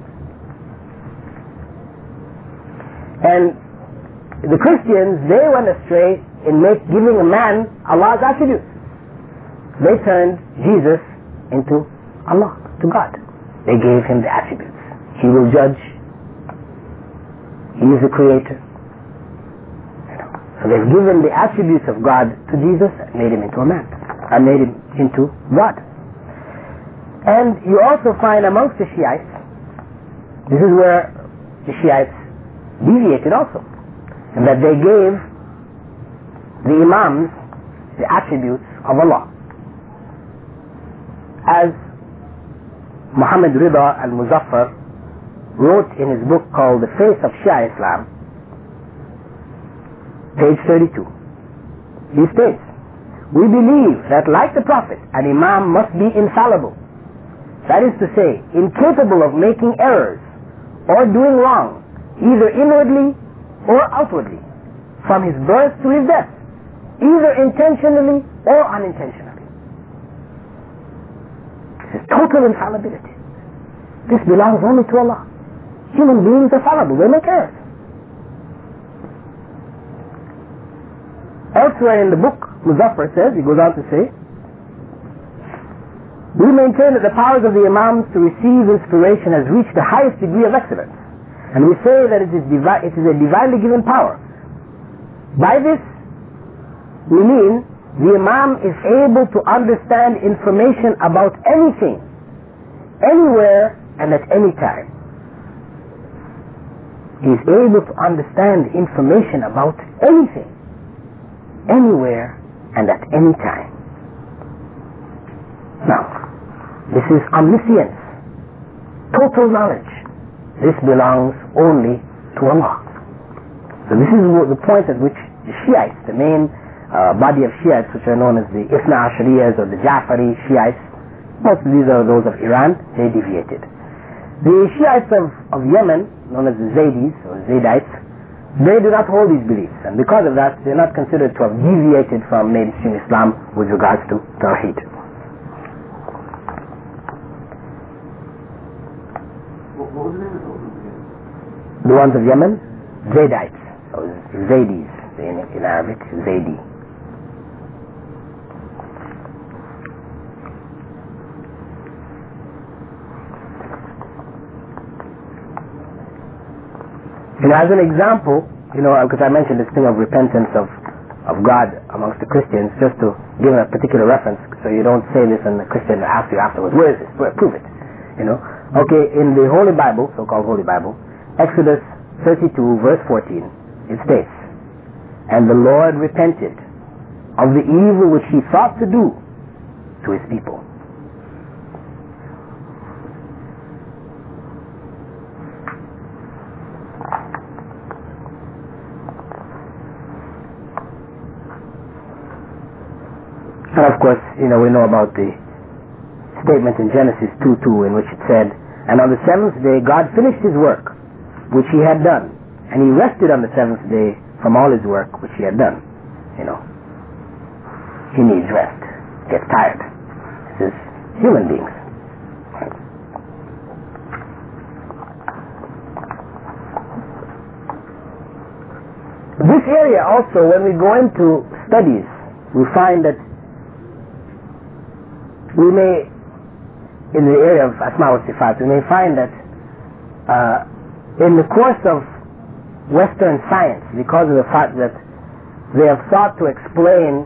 And the Christians, they went astray in make, giving a man Allah's attributes. They turned Jesus into Allah, to God. They gave Him the attributes. He will judge. He is the creator. You know. So they've given the attributes of God to Jesus and made Him into a man. And made Him into God. And you also find amongst the Shiites, this is where the Shiites deviated also. And that they gave the Imams the attributes of Allah. As Muhammad Rida al-Muzaffar wrote in his book called The Face of Shia Islam, page thirty-two, he states, we believe that like the Prophet, an Imam must be infallible. That is to say, incapable of making errors or doing wrong, either inwardly or outwardly, from his birth to his death, either intentionally or unintentionally. This is total infallibility. This belongs only to Allah. Human beings are fallible, they make errors. Elsewhere in the book, Muzaffar says, he goes on to say, we maintain that the powers of the Imams to receive inspiration has reached the highest degree of excellence. And we say that it is, divi- it is a divinely given power. By this, we mean the Imam is able to understand information about anything, anywhere and at any time. He is able to understand information about anything, anywhere and at any time. Now, this is omniscience, total knowledge. This belongs only to Allah. So this is the point at which the Shiites, the main uh, body of Shiites, which are known as the Ithna Ashariyas or the Ja'fari Shiites, most of these are those of Iran, they deviated. The Shiites of, of Yemen, known as the Zaydis or Zaydites, they do not hold these beliefs, and because of that, they are not considered to have deviated from mainstream Islam with regards to Tawheed. What was the name of those again? The ones of Yemen, Zaydites, or Zaydis in, in Arabic, Zaydi. And as an example, you know, because I mentioned this thing of repentance of, of God amongst the Christians, just to give a particular reference, so you don't say this and the Christian asks you afterwards, where is this? Where? Prove it. You know. Okay, in the Holy Bible, so-called Holy Bible, Exodus thirty-two, verse fourteen, it states, and the Lord repented of the evil which he thought to do to his people. And of course, you know, we know about the statement in Genesis two two in which it said, and on the seventh day God finished his work which he had done, and he rested on the seventh day from all his work which he had done. You know, he needs rest, gets tired. This is human beings. This area also, when we go into studies, we find that we may, in the area of Asma wa Sifat, we may find that uh, in the course of Western science, because of the fact that they have sought to explain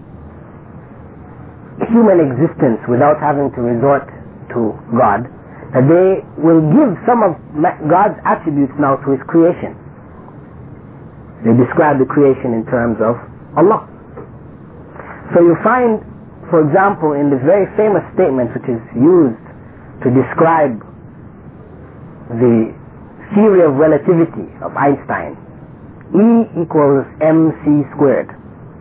human existence without having to resort to God, that they will give some of God's attributes now to his creation. They describe the creation in terms of Allah. So you find, for example, in the very famous statement which is used to describe the theory of relativity of Einstein, E equals mc squared.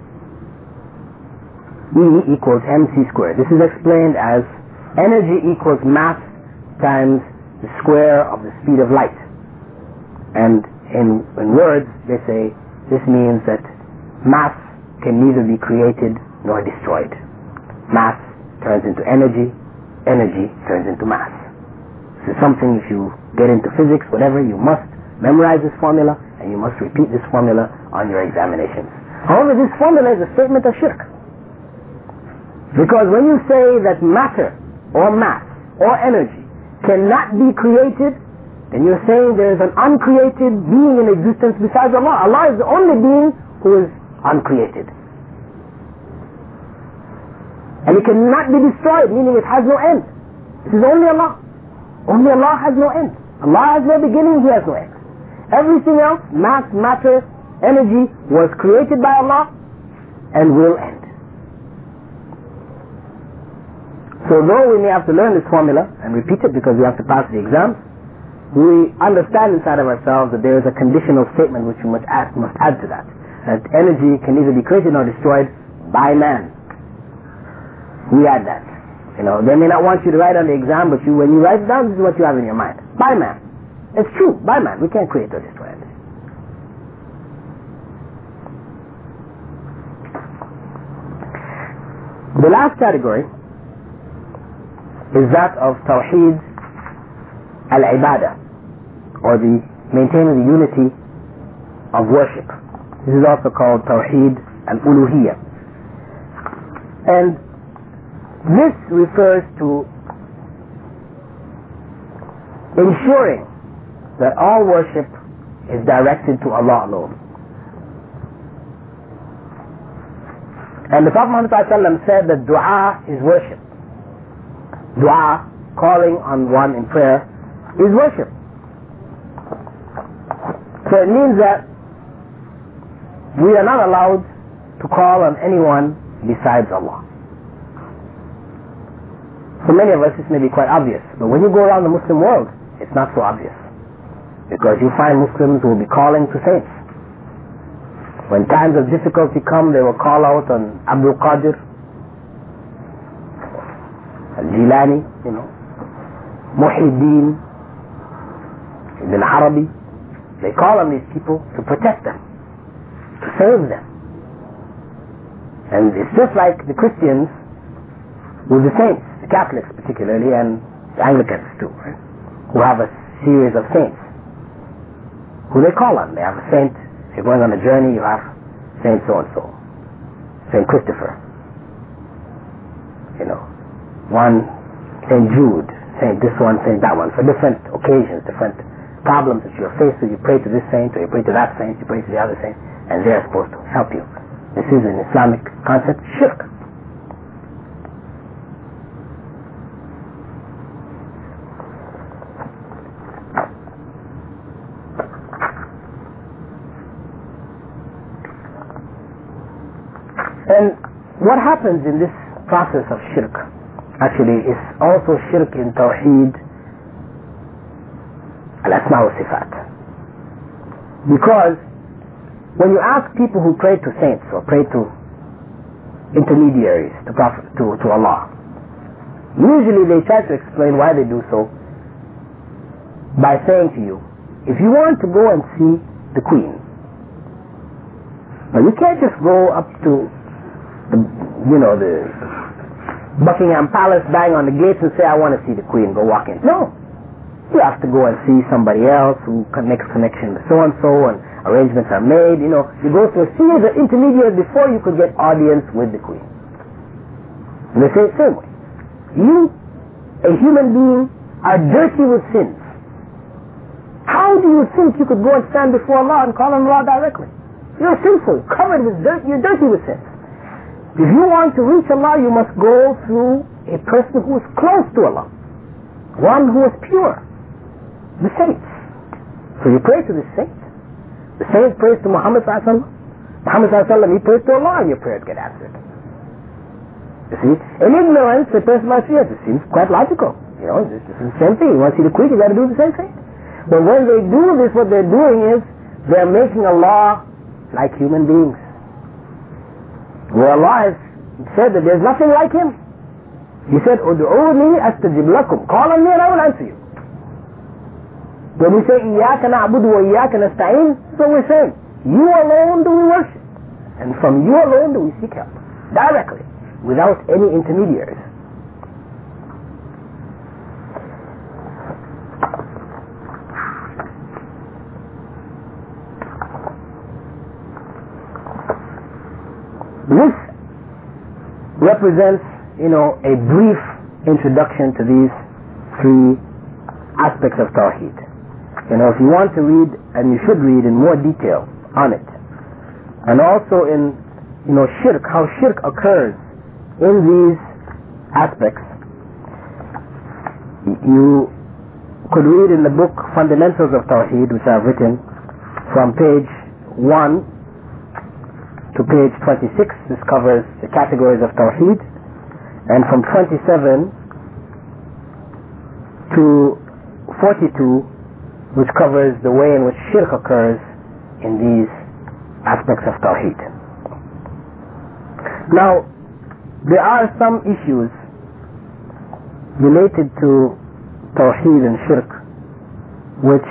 E equals mc squared. This is explained as energy equals mass times the square of the speed of light. And in, in words, they say this means that mass can neither be created nor destroyed. Mass turns into energy, energy turns into mass. This is something, if you get into physics, whatever, you must memorize this formula and you must repeat this formula on your examinations. However, this formula is a statement of shirk. Because when you say that matter or mass or energy cannot be created, then you're saying there is an uncreated being in existence besides Allah. Allah is the only being who is uncreated. And it cannot be destroyed, meaning it has no end. This is only Allah. Only Allah has no end. Allah has no beginning, He has no end. Everything else, mass, matter, energy, was created by Allah and will end. So though we may have to learn this formula and repeat it because we have to pass the exams, we understand inside of ourselves that there is a conditional statement which we must add, must add to that. That energy can neither be created nor destroyed by man. We add that. You know, they may not want you to write on the exam, but you, when you write it down, this is what you have in your mind. By man. It's true, by man. We can't create or destroy it. The last category is that of Tawheed al-Ibadah, or the maintaining the unity of worship. This is also called Tawheed al-Uluhiyyah. And this refers to ensuring that all worship is directed to Allah alone. And the Prophet Muhammad ﷺ said that dua is worship. Dua, calling on one in prayer, is worship. So it means that we are not allowed to call on anyone besides Allah. For many of us this may be quite obvious, but when you go around the Muslim world, it's not so obvious. Because you find Muslims who will be calling to saints. When times of difficulty come, they will call out on Abdul Qadir, Al-Jilani, you know, Muhyiddin, Ibn Arabi. They call on these people to protect them, to save them. And it's just like the Christians with the saints, the Catholics particularly, and the Anglicans too, right? Who have a series of saints who they call on. They have a saint. If you're going on a journey, you have Saint so-and-so, Saint Christopher, you know, one Saint Jude, Saint this one, Saint that one, for different occasions, different problems that you're faced with. You pray to this saint, or you pray to that saint, you pray to the other saint, and they're supposed to help you. This is an Islamic concept, shirk. And what happens in this process of shirk actually is also shirk in Tawheed al-Asma wa Sifat. Because when you ask people who pray to saints or pray to intermediaries, to, Prophet, to, to Allah, usually they try to explain why they do so by saying to you, if you want to go and see the Queen, now you can't just go up to the, you know, the Buckingham Palace, bang on the gates and say, I want to see the Queen, go walk in. No. You have to go and see somebody else who makes connection with so-and-so, and arrangements are made, you know. You go through a series of intermediaries before you could get audience with the Queen. In the same, same way. You, a human being, are dirty with sins. How do you think you could go and stand before Allah and call on Allah directly? You're sinful, covered with dirt, you're dirty with sins. If you want to reach Allah, you must go through a person who is close to Allah, one who is pure, the saints. So you pray to the saints. The saint prays to Muhammad sallallahu alaihi wasallam. Muhammad sallallahu alaihi wasallam, he prays to Allah, and your prayers get answered. You see, in ignorance, a person might see it. It seems quite logical. You know, this is the same thing. You want to see the Queen, you got to do the same thing. But when they do this, what they're doing is they're making Allah like human beings. Where Allah has said that there's nothing like Him. He said, "Ud'uni astajib lakum." Call on me and I will answer you. When we say, "Iyyaka na'budu wa iyyaka nasta'in," so we're saying, you alone do we worship, and from you alone do we seek help, directly, without any intermediaries. This represents, you know, a brief introduction to these three aspects of Tawheed. You know, if you want to read, and you should read in more detail on it, and also in, you know, shirk, how shirk occurs in these aspects, you could read in the book Fundamentals of Tawheed, which I've written, from page one to page twenty-six. This covers the categories of Tawheed, and from twenty-seven to forty-two, which covers the way in which shirk occurs in these aspects of Tawheed. Now, there are some issues related to Tawheed and shirk which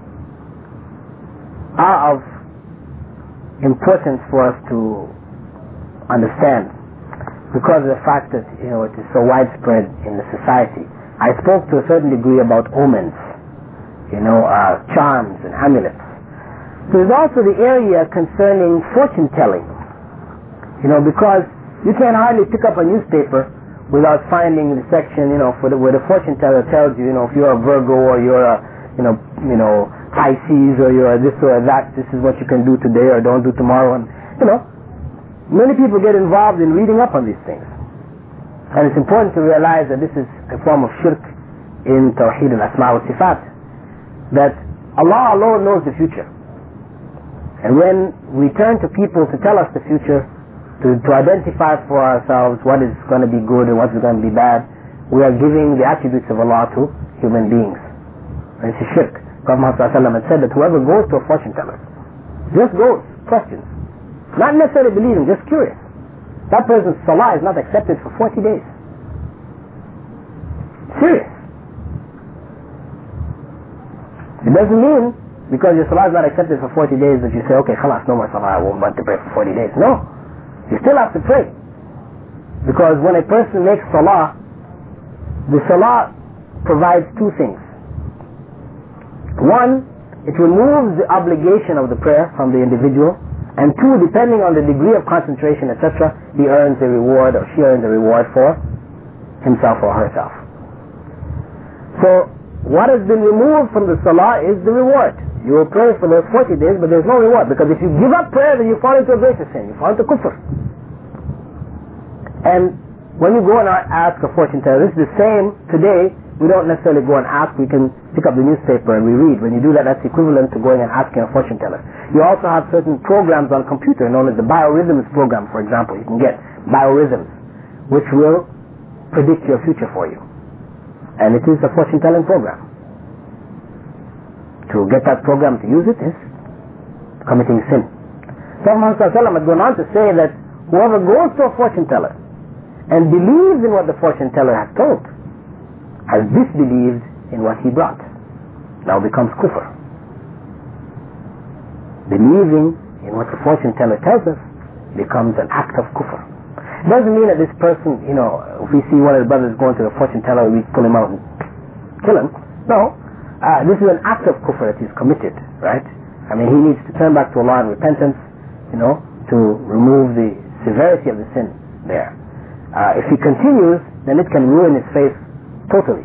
are of importance for us to understand. because of the fact that, you know, it is so widespread in the society. I spoke to a certain degree about omens, you know, uh, charms and amulets. There's also the area concerning fortune telling, you know, because you can hardly pick up a newspaper without finding the section, you know, for the, where the fortune teller tells you, you know, if you're a Virgo or you're a, you know, you know, Pisces or you're a this or that, this is what you can do today or don't do tomorrow, and you know, many people get involved in reading up on these things. And it's important to realize that this is a form of shirk in Tawheed al-Asma' wa Sifat, that Allah alone knows the future. And when we turn to people to tell us the future, to, to identify for ourselves what is going to be good and what is going to be bad, we are giving the attributes of Allah to human beings. And it's a shirk. Prophet Muhammad had said that whoever goes to a fortune teller, just goes, questions, not necessarily believing, just curious, that person's salah is not accepted for forty days. Serious. It doesn't mean because your salah is not accepted for forty days that you say, okay, khalas, no more salah, I won't want to pray for forty days. No. You still have to pray. Because when a person makes salah, the salah provides two things. One, it removes the obligation of the prayer from the individual. And two, depending on the degree of concentration, et cetera, he earns a reward or she earns a reward for himself or herself. So, what has been removed from the salah is the reward. You will pray for those forty days, but there's no reward. Because if you give up prayer, then you fall into a greater sin. You fall into kufr. And when you go and ask a fortune teller, this is the same today. We don't necessarily go and ask, we can pick up the newspaper and we read. When you do that, that's equivalent to going and asking a fortune teller. You also have certain programs on computer known as the biorhythms program, for example. You can get biorhythms, which will predict your future for you. And it is a fortune telling program. To get that program to use it is committing sin. Prophet Muhammad had gone on to say that whoever goes to a fortune teller and believes in what the fortune teller has told, has disbelieved in what he brought. Now becomes kufr. Believing in what the fortune teller tells us becomes an act of kufr. It doesn't mean that this person, you know, if we see one of the brothers going to the fortune teller, we pull him out and kill him. No. Uh, this is an act of kufr that he's committed, right? I mean, he needs to turn back to Allah in repentance, you know, to remove the severity of the sin there. Uh, if he continues, then it can ruin his faith totally.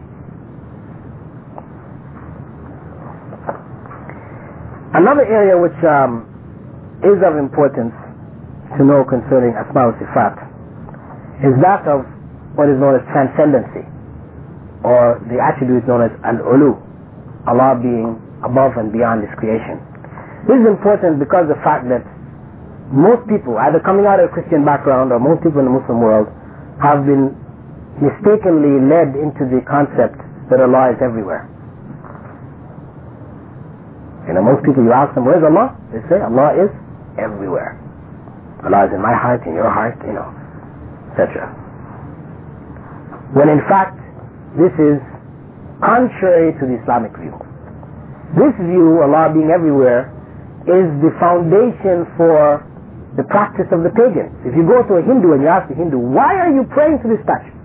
Another area which um, is of importance to know concerning Asma wa Sifat is that of what is known as transcendency, or the attribute known as Al-Ulu, Allah being above and beyond His creation. This is important because of the fact that most people, either coming out of a Christian background or most people in the Muslim world, have been mistakenly led into the concept that Allah is everywhere. You know, most people, you ask them, where's Allah? They say, Allah is everywhere. Allah is in my heart, in your heart, you know, et cetera. When in fact, this is contrary to the Islamic view. This view, Allah being everywhere, is the foundation for the practice of the pagans. If you go to a Hindu and you ask the Hindu, why are you praying to this statue?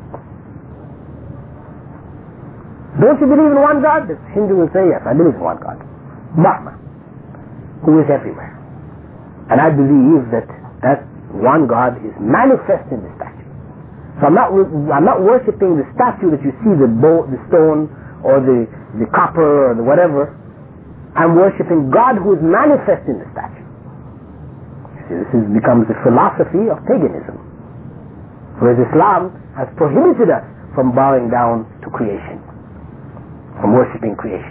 Don't you believe in one God? The Hindu will say, yes, I believe in one God. Brahma, who is everywhere. And I believe that that one God is manifest in the statue. So I'm not, I'm not worshipping the statue that you see, the, bow, the stone, or the, the copper, or the whatever. I'm worshipping God who is manifest in the statue. See, this is, becomes the philosophy of paganism. Whereas Islam has prohibited us from bowing down to creation, from worshipping creation.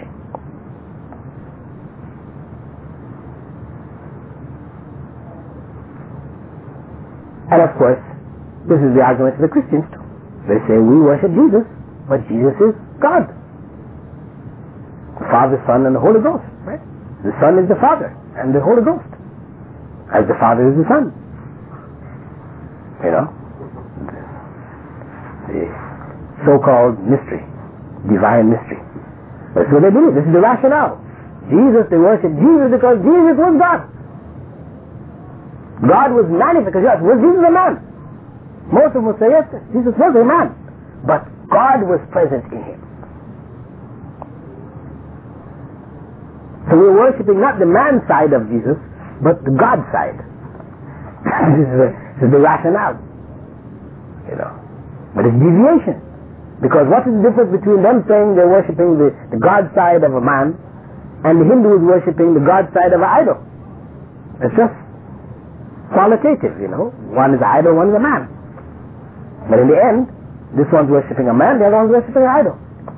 And of course, this is the argument of the Christians too. They say we worship Jesus, but Jesus is God. The Father, Son, and the Holy Ghost, right? The Son is the Father, and the Holy Ghost, as the Father is the Son. You know? The so-called mystery, divine mystery. That's what they believe. This is the rationale. Jesus, they worship Jesus because Jesus was God. God was manifest, because was Jesus a man? Most of them will say, yes, Jesus was a man, but God was present in him. So we're worshipping not the man side of Jesus, but the God side. this, is the, this is the rationale. You know. But it's deviation. Because what is the difference between them saying they're worshipping the, the God side of a man and the Hindu is worshipping the God side of an idol? It's just qualitative, you know. One is an idol, one is a man. But in the end, this one's worshipping a man, the other one's worshipping an idol.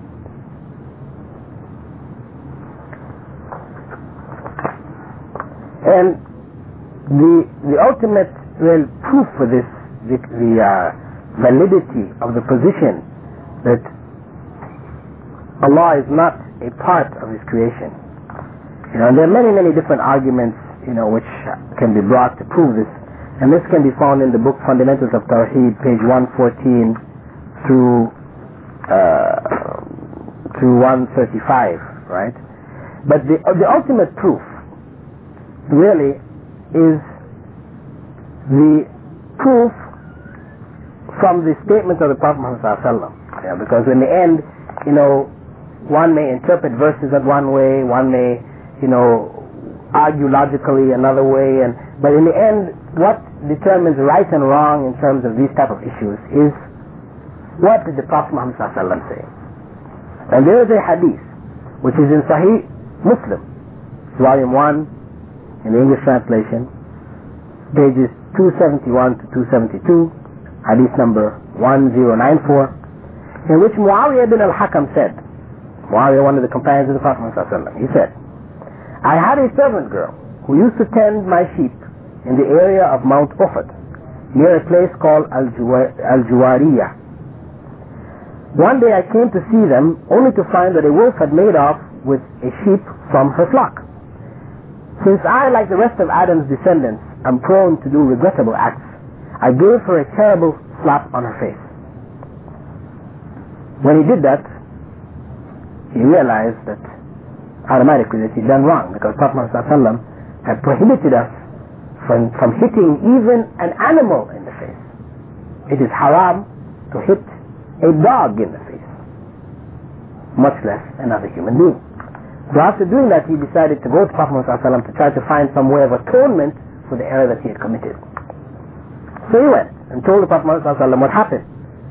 And the the ultimate real proof for this, the, the uh, validity of the position that Allah is not a part of His creation. You know, and there are many, many different arguments, you know, which can be brought to prove this. And this can be found in the book Fundamentals of Tawheed, page one fourteen through uh, through one thirty-five, right? But the uh, the ultimate proof really is the proof from the statement of the Prophet Muhammad sallallahu alaihi wasallam. Yeah, because in the end, you know, one may interpret verses that one way, one may, you know, argue logically another way, and but in the end, what determines right and wrong in terms of these type of issues is what did the Prophet Muhammad sallallahu alaihi wasallam say. And there is a hadith which is in Sahih Muslim, volume one, in the English translation, pages two seventy-one to two seventy-two, hadith number one thousand ninety-four, in which Muawiyah bin al-Hakam said, Muawiyah, one of the companions of the Prophet ﷺ, he said, I had a servant girl who used to tend my sheep in the area of Mount Uhud, near a place called Al-Juwariyah. One day I came to see them, only to find that a wolf had made off with a sheep from her flock. Since I, like the rest of Adam's descendants, am prone to do regrettable acts, I gave her a terrible slap on her face. When he did that, he realized that automatically that he'd done wrong, because Prophet ﷺ had prohibited us from, from hitting even an animal in the face. It is haram to hit a dog in the face, much less another human being. So after doing that, he decided to go to Prophet ﷺ to try to find some way of atonement for the error that he had committed. So he went and told the Prophet ﷺ what happened.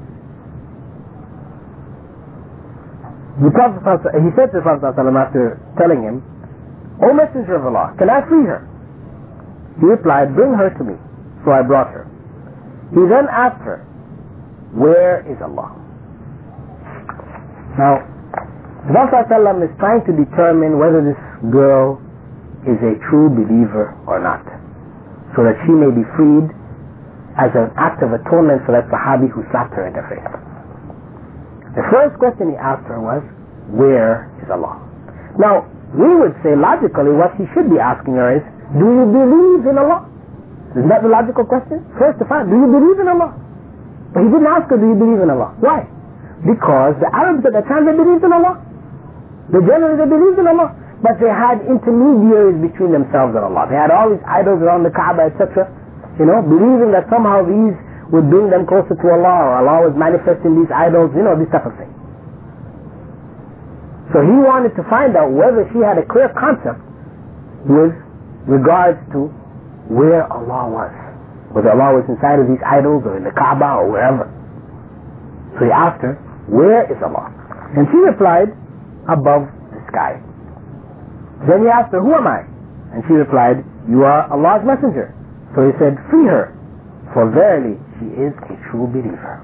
The Prophet, he said to the Prophet ﷺ after telling him, O Messenger of Allah, can I free her? He replied, bring her to me. So I brought her. He then asked her, where is Allah? Now, the Prophet ﷺ is trying to determine whether this girl is a true believer or not, so that she may be freed as an act of atonement for that Sahabi who slapped her in the face. The first question he asked her was, where is Allah? Now, we would say logically what he should be asking her is, do you believe in Allah? Isn't that the logical question? First to find, do you believe in Allah? But he didn't ask her, do you believe in Allah? Why? Because the Arabs at the time, they believed in Allah. They generally they believed in Allah, but they had intermediaries between themselves and Allah. They had all these idols around the Kaaba, et cetera. You know, believing that somehow these would bring them closer to Allah, or Allah was manifesting these idols, you know, this type of thing. So he wanted to find out whether she had a clear concept with regards to where Allah was, whether Allah was inside of these idols or in the Kaaba or wherever. So he asked her, where is Allah? And she replied, above the sky. Then he asked her, who am I? And she replied, you are Allah's messenger. So he said, free her, for verily she is a true believer.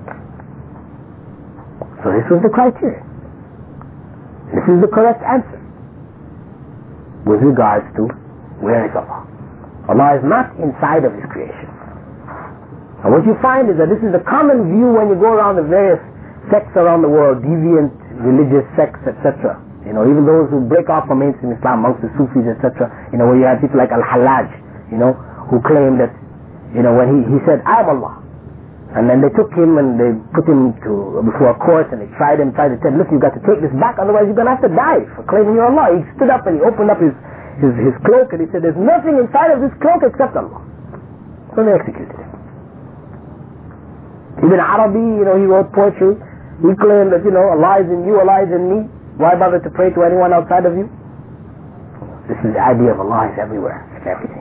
So this was the criteria. This is the correct answer with regards to where is Allah. Allah is not inside of His creation. And what you find is that this is the common view when you go around the various sects around the world, deviant religious sects, et cetera. You know, even those who break off from mainstream Islam, amongst the Sufis, et cetera. You know, where you have people like Al-Hallaj, you know, who claim that, you know, when he, he said, I am Allah. And then they took him and they put him to before a court and they tried him, tried to tell him, listen, you've got to take this back, otherwise you're going to have to die for claiming you're Allah. He stood up and he opened up his, his, his cloak and he said, there's nothing inside of this cloak except Allah. So they executed him. Ibn Arabi, you know, he wrote poetry. He claimed that, you know, Allah is in you, Allah is in me. Why bother to pray to anyone outside of you? This is the idea of Allah is everywhere, in everything.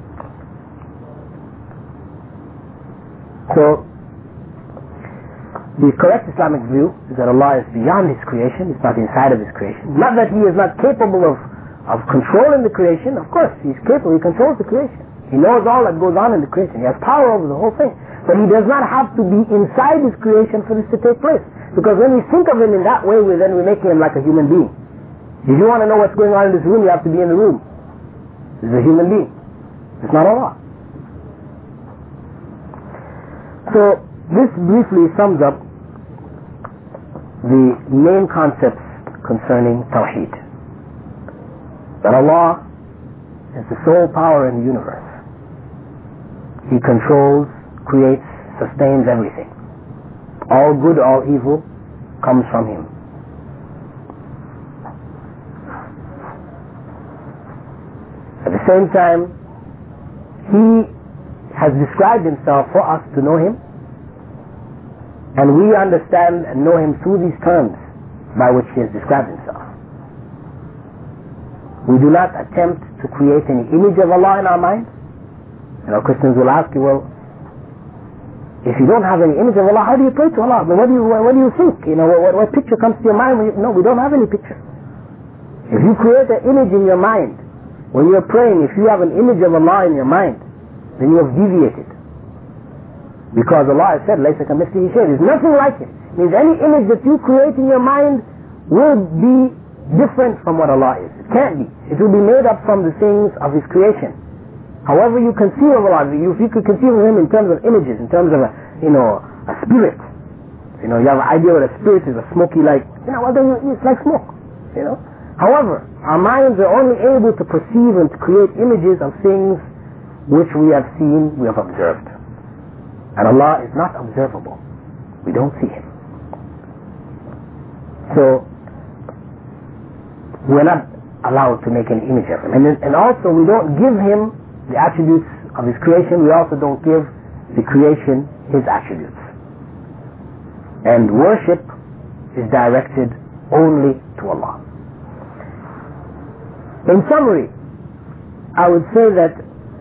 So, the correct Islamic view is that Allah is beyond His creation, He's not inside of His creation. Not that He is not capable of, of controlling the creation. Of course, He's capable, He controls the creation. He knows all that goes on in the creation. He has power over the whole thing. But He does not have to be inside His creation for this to take place. Because when we think of Him in that way, we then we're making Him like a human being. If you want to know what's going on in this room, you have to be in the room. This is a human being. It's not Allah. So, this briefly sums up the main concepts concerning Tawheed. That Allah is the sole power in the universe. He controls, creates, sustains everything. All good, all evil comes from Him. At the same time, He has described Himself for us to know Him, and we understand and know Him through these terms by which He has described Himself. We do not attempt to create any image of Allah in our mind. You know, Christians will ask you, well, if you don't have any image of Allah, how do you pray to Allah? But what do you, what do you think? You know, what, what picture comes to your mind? When you, no, we don't have any picture. If you create an image in your mind, when you're praying, if you have an image of Allah in your mind, then you have deviated. Because Allah has said, لَيْسَ كَمِثْلِهِ شَيْءٌ. There's nothing like it. It means any image that you create in your mind will be different from what Allah is. It can't be. It will be made up from the things of His creation. However you conceive of Allah, if you could conceive of Him in terms of images, in terms of a, you know, a spirit. You know, you have an idea what a spirit is, a smoky like, you know, well, then it's like smoke. You know. However, our minds are only able to perceive and to create images of things which we have seen, we have observed. And Allah is not observable. We don't see Him. So, we're not allowed to make an image of Him. And, and also, we don't give Him the attributes of His creation. We also don't give the creation His attributes. And worship is directed only to Allah. In summary, I would say that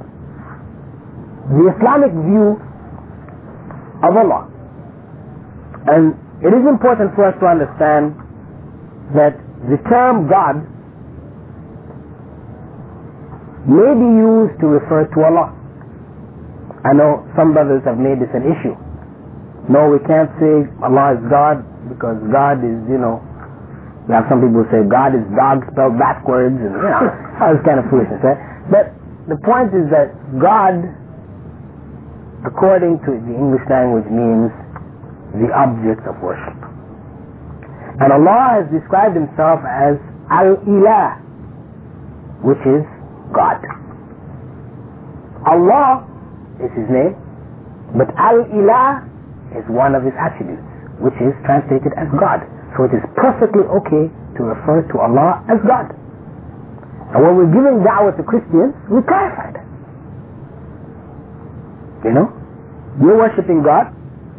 the Islamic view of Allah, and it is important for us to understand that the term God may be used to refer to Allah. I know some brothers have made this an issue. No, we can't say Allah is God because God is, you know, we have some people who say God is dog spelled backwards, and you know, that was kind of foolishness, right? But the point is that God, according to the English language, means the object of worship. And Allah has described Himself as Al-Ilah, which is God. Allah is His name, but Al-Ilah is one of His attributes, which is translated as God. So it is perfectly okay to refer to Allah as God. And when we're giving da'wah to Christians, we clarify that. You know? You're worshipping God,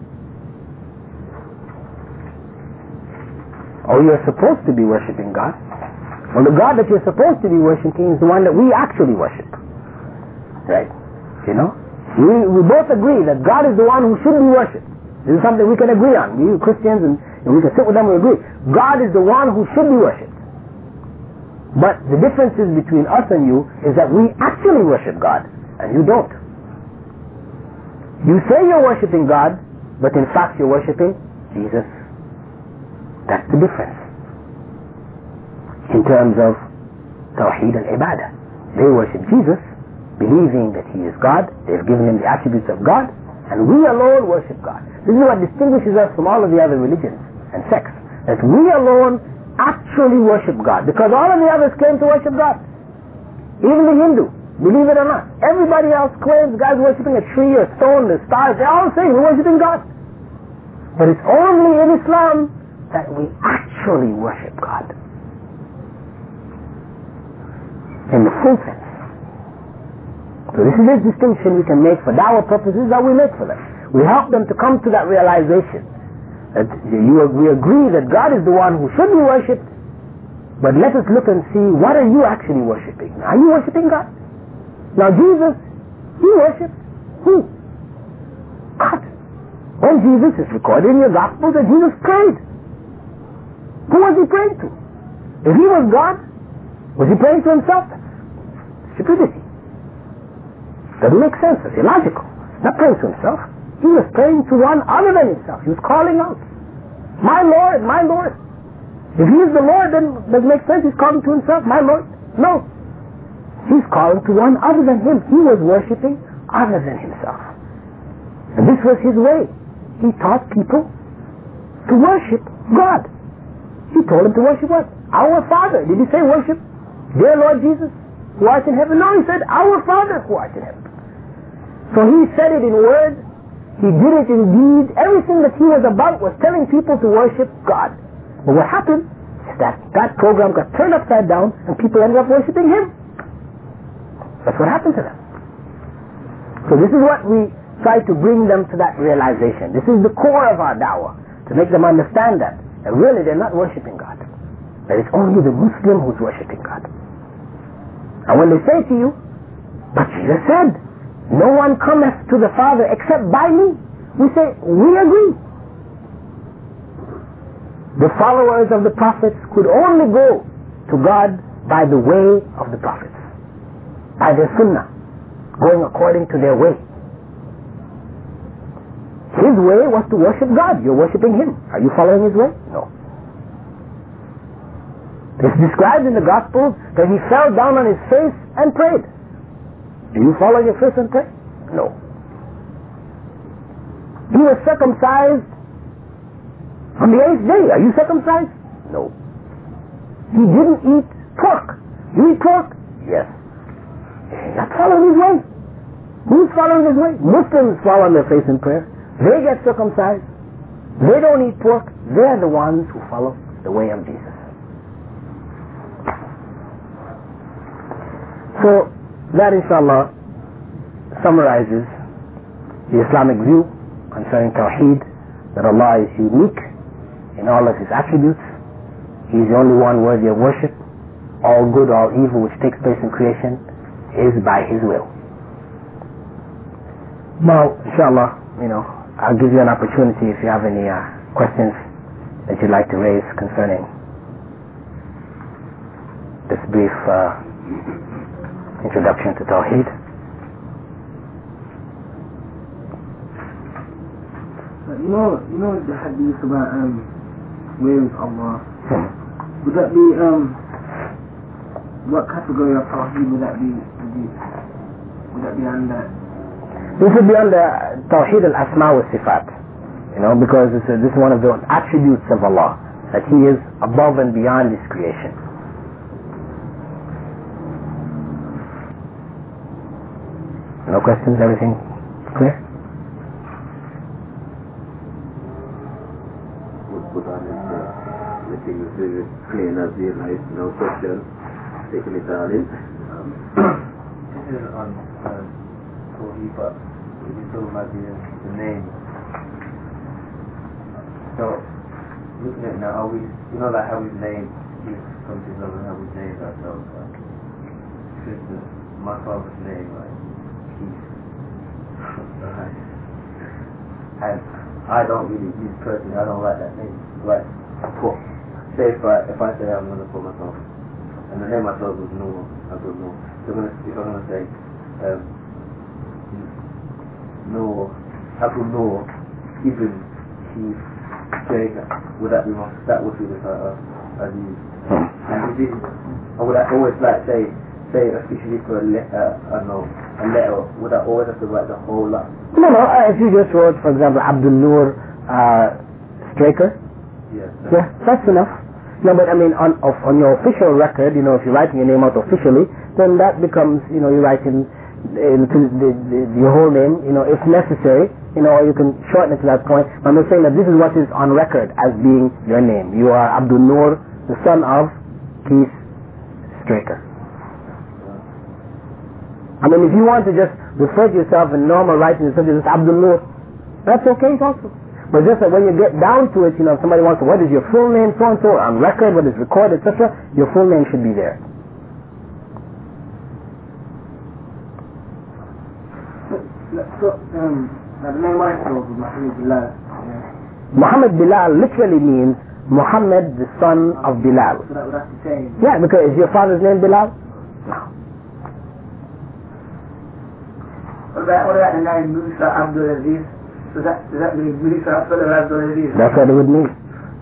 or you're supposed to be worshipping God. Well, the God that you're supposed to be worshipping is the one that we actually worship. Right? You know? We, we both agree that God is the one who should be worshipped. This is something we can agree on. We Christians, and, and we can sit with them and agree. God is the one who should be worshipped. But the difference is between us and you is that we actually worship God, and you don't. You say you're worshipping God, but in fact you're worshipping Jesus. That's the difference. In terms of Tawheed and Ibadah. They worship Jesus, believing that He is God. They've given Him the attributes of God, and we alone worship God. This is what distinguishes us from all of the other religions and sects. That we alone actually worship God. Because all of the others claim to worship God. Even the Hindu, believe it or not. Everybody else claims God's worshipping a tree, a stone, the stars. They all say we're worshipping God. But it's only in Islam that we actually worship God. In the full sense. So this is a distinction we can make for da'wah purposes that we make for them. We help them to come to that realization that you, we agree that God is the one who should be worshipped, but let us look and see, what are you actually worshipping? Are you worshipping God? Now Jesus, he worshipped who? God. When Jesus is recorded in your gospel that Jesus prayed. Who was he praying to? If he was God, was he praying to himself? Stupidity. Doesn't make sense. It's illogical. Not praying to himself. He was praying to one other than himself. He was calling out, my Lord, my Lord. If he is the Lord, then does it make sense he's calling to himself, my Lord? No. He's calling to one other than him. He was worshipping other than himself. And this was his way. He taught people to worship God. He told them to worship what? Our Father. Did he say worship? Dear Lord Jesus, who art in heaven? No, he said, our Father who art in heaven. So he said it in words. He did it in deed. Everything that he was about was telling people to worship God. But what happened is that that program got turned upside down and people ended up worshiping him. That's what happened to them. So this is what we try to bring them to, that realization. This is the core of our da'wah, to make them understand that, that really they're not worshiping God. That it's only the Muslim who's worshiping God. And when they say to you, but Jesus said, no one cometh to the Father except by me, we say, we agree. The followers of the prophets could only go to God by the way of the prophets, by their sunnah, going according to their way. His way was to worship God. You're worshiping him. Are you following his way? No. It's described in the Gospels that he fell down on his face and prayed. Do you fall on your face and pray? No. He was circumcised on the eighth day. Are you circumcised? No. He didn't eat pork. You eat pork? Yes. You're not following his way. Who's following his way? Muslims fall on their face in prayer. They get circumcised. They don't eat pork. They're the ones who follow the way of Jesus. So, that inshallah summarizes the Islamic view concerning Tawheed, that Allah is unique in all of his attributes. He is the only one worthy of worship. All good, all evil which takes place in creation is by his will. Now, inshallah, you know, I'll give you an opportunity if you have any uh, questions that you'd like to raise concerning this brief uh, introduction to Tawheed. You know, you know the hadith about um, where is Allah? Hmm. Would that be um, what category of Tawheed would that be? Would, you, would that be under? This would be under Tawheed al-Asma wa Sifat, you know, because this is, this is one of the attributes of Allah, that he is above and beyond his creation. No questions? Everything clear? Put on is uh, everything is very clean as real life, no question, taking it all in. Um, this is on uh, Tawheed, but we can talk about the, the name. So, looking at it now, how we, you know, like how we've named these countries over how we've named ourselves, like, for instance, my father's name, like, Right. And I don't really use personally, I don't like that name. Like, put, say if I, if I say I'm going to put myself, and the name myself was Noor, I don't know. So I'm gonna, if I'm going to say, um, Noor, Abu Noor, Ibn Chief Shaker, would that be wrong? That would be the title I'd use. And would it, or would I always like say, say officially for a letter, I don't know, a letter, would I always have to write the whole lot? No, no, uh, if you just wrote, for example, Abdul Noor uh, Straker, yes, yeah, that's enough. No, but I mean, on of, on your official record, you know, if you're writing your name out officially, then that becomes, you know, you're writing into the, the, your whole name, you know, if necessary, you know, or you can shorten it to that point. I'm just saying that this is what is on record as being your name. You are Abdul Noor, the son of Keith Straker. I mean, if you want to just refer to yourself in normal writing, it's just Abdul Noor, That's okay also. But just that when you get down to it, you know, if somebody wants to, what is your full name, so and so, on record, what is recorded, et cetera, your full name should be there. So, um, the name I saw was Muhammad Bilal. Muhammad Bilal literally means Muhammad, the son of Bilal. So that would have to change. Yeah, because is your father's name Bilal? No. What about, what about the name Musa Abdul Aziz? Does that, does that mean Musa Abdul Aziz? That's what it would mean.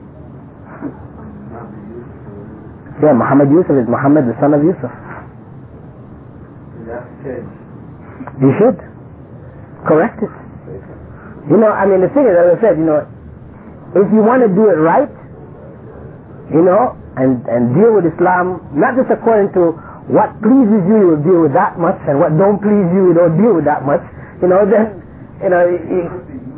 Yeah, Muhammad Yusuf is Muhammad, the son of Yusuf. You have to change. You should. Correct it. You know, I mean, the thing is, as I said, you know, if you want to do it right, you know, and, and deal with Islam, not just according to what pleases you, you will deal with that much, and what don't please you, you don't deal with that much, you know, then, you know, it,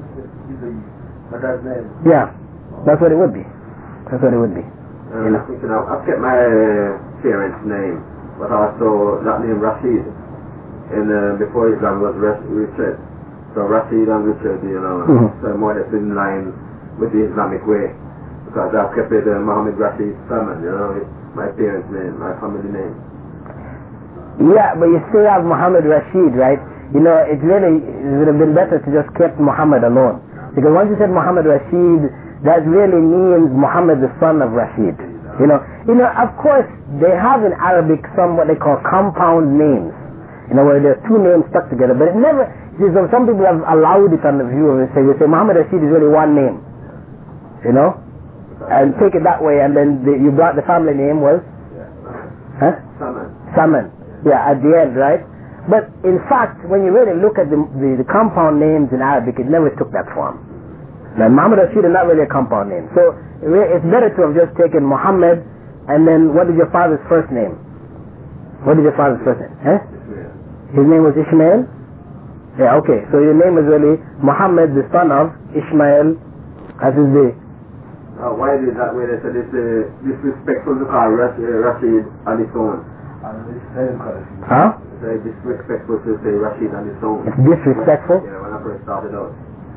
yeah, that's what it would be. That's what it would be. Um, you know? You know, I've kept my uh, parents' name, but also that name Rashid, and uh, before Islam was Richard. So Rashid and Richard, you know, mm-hmm. so more or less in line with the Islamic way, because I've kept it uh, Muhammad Rashid Salman, you know, my parents' name, my family name. Yeah, but you still have Muhammad Rashid, right? You know, it really it would have been better to just keep Muhammad alone, because once you said Muhammad Rashid, that really means Muhammad the son of Rashid. You know, you know, of course they have in Arabic some what they call compound names, you know, where there's two names stuck together, but it never. See, so some people have allowed it on the view and say, we say Muhammad Rashid is really one name, you know, and take it that way, and then the, you brought the family name was, huh? Salman. Salman. Yeah, at the end, right? But in fact, when you really look at the, the, the compound names in Arabic, it never took that form. Now, Muhammad Rashid is not really a compound name, so it's better to have just taken Muhammad, and then what is your father's first name? What is your father's first name? Huh? His name was Ishmael. Yeah, okay, so your name is really Muhammad, the son of Ishmael, as is the... Uh, why is it that way? They said it's uh, disrespectful to call Rashid, Rashid on his own. Huh? It's uh, disrespectful to say Rashid on his own. It's disrespectful? Yeah, when I first started out.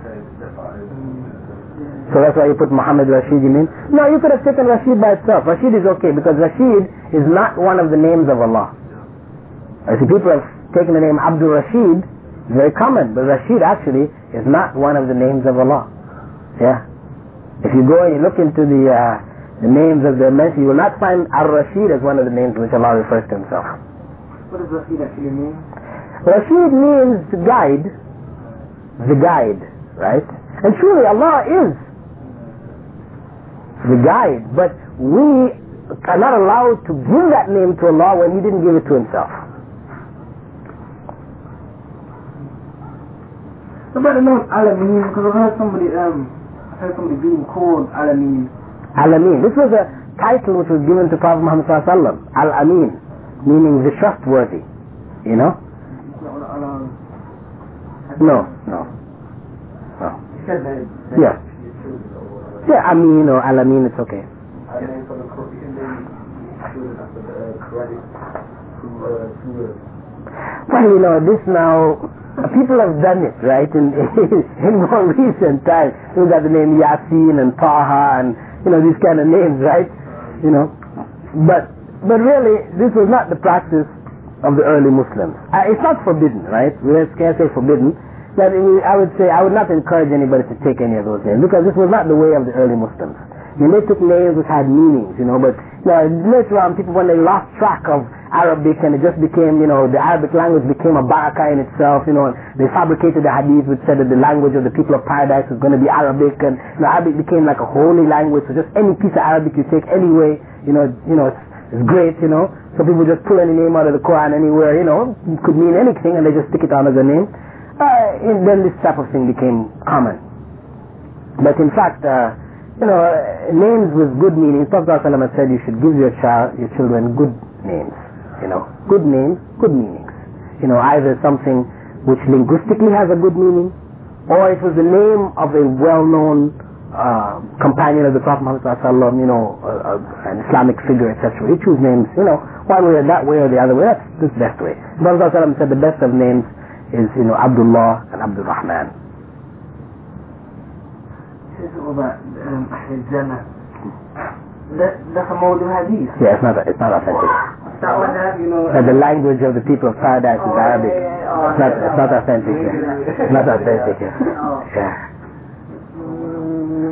So that's why you put Muhammad Rashid, you mean? No, you could have taken Rashid by itself. Rashid is okay, because Rashid is not one of the names of Allah. I see people have taken the name Abdul Rashid, very common, but Rashid actually is not one of the names of Allah. Yeah. If you go and you look into the uh, the names of the mention, you will not find Ar-Rashid as one of the names which Allah refers to himself. What does Rashid actually mean? Rashid means to guide, the guide, right? And truly Allah is the guide, but we are not allowed to give that name to Allah when He didn't give it to Himself. About the name Alameen, because I've heard somebody, um, I've heard somebody being called Alameen. Alameen. This was a title which was given to Prophet Muhammad sallallahu alaihi wasallam. Al-Amin, meaning the trustworthy. You know? No, no, no. Yeah. Yeah, Amin or Alameen, it's okay. Well, you know, this now, people have done it, right, in, in more recent times. We've got the name Yasin and Taha and, you know, these kind of names, right? You know, but, but really, this was not the practice of the early Muslims. Uh, it's not forbidden, right? We can't say forbidden. That I would say, I would not encourage anybody to take any of those names, because this was not the way of the early Muslims. I mean, they took names which had meanings, you know, but you know, later on, people, when they lost track of Arabic and it just became, you know, the Arabic language became a barakah in itself, you know, and they fabricated the hadith which said that the language of the people of paradise was going to be Arabic, and you know, Arabic became like a holy language, so just any piece of Arabic you take anyway, you know, you know, it's, it's great, you know, so people just pull any name out of the Quran anywhere, you know, it could mean anything, and they just stick it on as a name. Uh, and then this type of thing became common. But in fact, uh, you know, uh, names with good meanings. Prophet ﷺ said you should give your child, your children good names. You know, good names, good meanings. You know, either something which linguistically has a good meaning, or it was the name of a well-known uh, companion of the Prophet Muhammad ﷺ, you know, uh, uh, an Islamic figure, et cetera. You choose names, you know, one way or that way or the other way. That's the best way. Prophet ﷺ said the best of names is, you know, Abdullah and Abdul Rahman. says all about um, Ahl Jannah. That, that's a mode of hadith. Yeah, it's not, it's not authentic. That one that, you know... But the language of the people of paradise is Oh, Arabic. yeah, yeah, yeah. Oh, It's not, yeah. it's not authentic. Yeah. It's not authentic. Yeah. Oh. Yeah. Mm.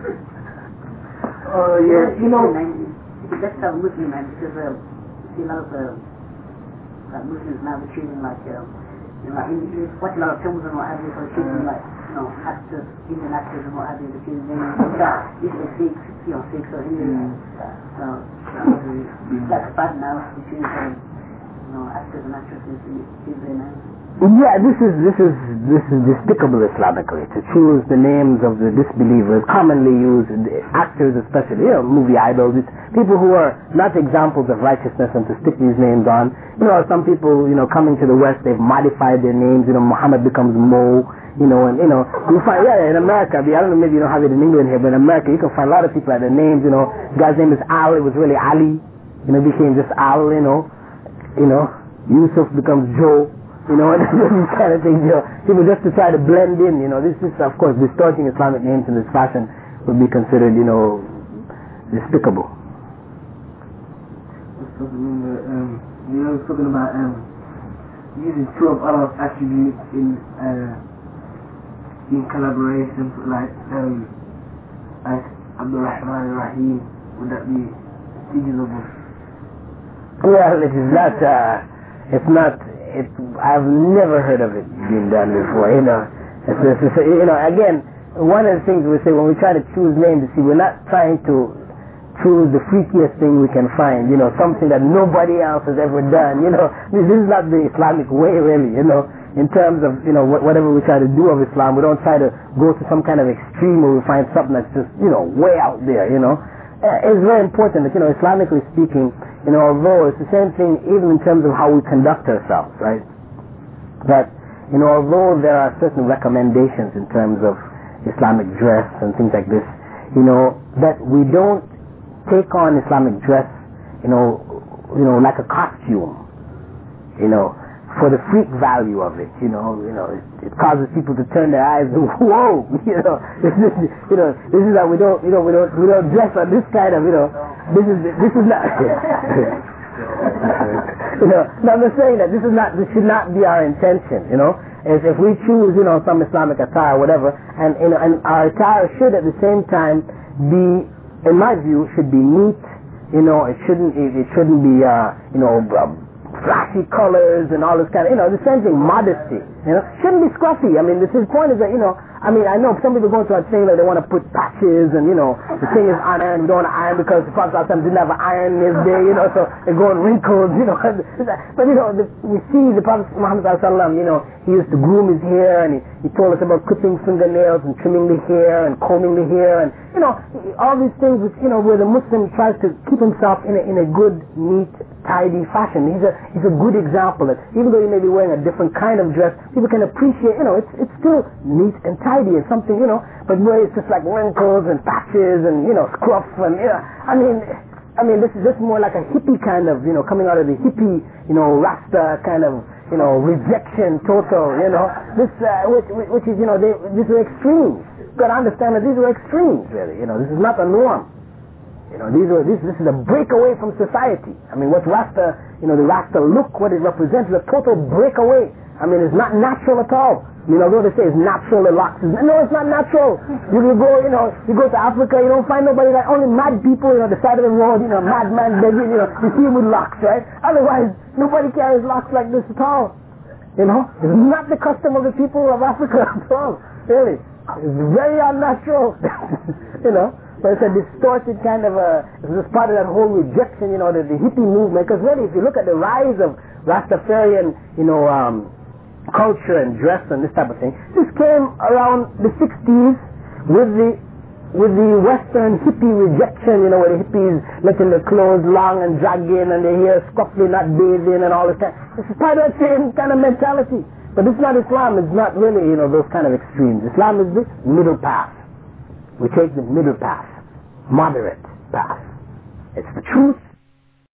Oh, yeah, you know... It's the best of Muslim, man, because uh, you see a lot of uh, like Muslims now they're treating like, uh, you know, like in, you watch a lot of films and what have you, so they're treating like, you know, actors, Indian actors and what have you, they're treating them like usually Sikhs, you know, Sikhs or Indians. So, it's like bad now between, uh, you know, actors and actresses to give their names. Yeah, this is this is this is despicable Islamically to choose the names of the disbelievers, commonly used actors, especially, you know, movie idols, it's people who are not examples of righteousness, and to stick these names on. You know, some people, you know, coming to the West, they've modified their names. You know, Muhammad becomes Mo. You know, and you know, you find yeah in America. I don't know, maybe you don't have it in England here, but in America you can find a lot of people that their names. You know, the guy's name is Al. It was really Ali. You know, became just Al. You know, you know, Yusuf becomes Joe. You know, and these kind of things, you know, people just to try to blend in, you know, this is, of course, distorting Islamic names in this fashion would be considered, you know, despicable. Um, you know, talking about um, using two of Allah's attributes in uh, in collaboration, like um, like Abdul Rahman Rahim, would that be feasible? Well, it is not, uh, it's not, It, I've never heard of it being done before, you know. It's, it's, it's, you know, again, one of the things we say when we try to choose names, you see, we're not trying to choose the freakiest thing we can find, you know, something that nobody else has ever done, you know. This is not the Islamic way, really, you know, in terms of, you know, whatever we try to do of Islam. We don't try to go to some kind of extreme where we find something that's just, you know, way out there, you know. It's very important that, you know, Islamically speaking, you know, although it's the same thing even in terms of how we conduct ourselves, right? That, you know, although there are certain recommendations in terms of Islamic dress and things like this, you know, that we don't take on Islamic dress, you know, you know, like a costume, you know, for the freak value of it, you know, you know, it, it causes people to turn their eyes, whoa, you know, this is, you know, this is how we don't, you know, we don't, we don't dress on this kind of, you know, this is, this is not, you know, no, I'm just saying that this is not, this should not be our intention, you know, if, if we choose, you know, some Islamic attire or whatever, and, you know, and our attire should at the same time be, in my view, should be neat, you know, it shouldn't, it, it shouldn't be, uh, you know, uh, flashy colors and all this kind of, you know, the same thing, modesty, you know, shouldn't be scruffy. I mean, this is the point is that, you know, I mean, I know some people go to a thing that they want to put patches and, you know, the thing is iron, we don't want to iron because the Prophet didn't have an iron in his day, you know, so they're going wrinkles, you know, but, you know, the, we see the Prophet Muhammad, you know, he used to groom his hair, and he, he told us about clipping fingernails and trimming the hair and combing the hair, and, you know, all these things which, you know, where the Muslim tries to keep himself in a, in a good, neat, tidy fashion. He's a he's a good example that even though he may be wearing a different kind of dress, people can appreciate, you know, it's it's still neat and tidy and something, you know, but where it's just like wrinkles and patches and, you know, scruff and, you know, I mean, I mean, this is just more like a hippie kind of, you know, coming out of the hippie, you know, Rasta kind of, you know, rejection total, you know, this, uh, which, which is, you know, they, these are extremes. You've got to understand that these are extremes, really, you know, this is not a norm. You know, these are, this, this is a breakaway from society. I mean, what Rasta, you know, the Rasta look, what it represents is a total breakaway. I mean, it's not natural at all. You know, although they say it's natural, the locks is, no, it's not natural. You can go, you know, you go to Africa, you don't find nobody like, only mad people, you know, the side of the road, you know, madman begging, you know, you see him with locks, right? Otherwise, nobody carries locks like this at all. You know, it's not the custom of the people of Africa at all, really. It's very unnatural, you know. But it's a distorted kind of a, it's just part of that whole rejection, you know, the, the hippie movement. Because really, if you look at the rise of Rastafarian, you know, um, culture and dress and this type of thing, this came around the sixties with the with the Western hippie rejection, you know, where the hippies letting their clothes long and dragging and their hair scruffy, not bathing and all this kind. This is part of that same kind of mentality. But it's not Islam. It's not really, you know, those kind of extremes. Islam is the middle path. We take the middle path, moderate path. It's the truth,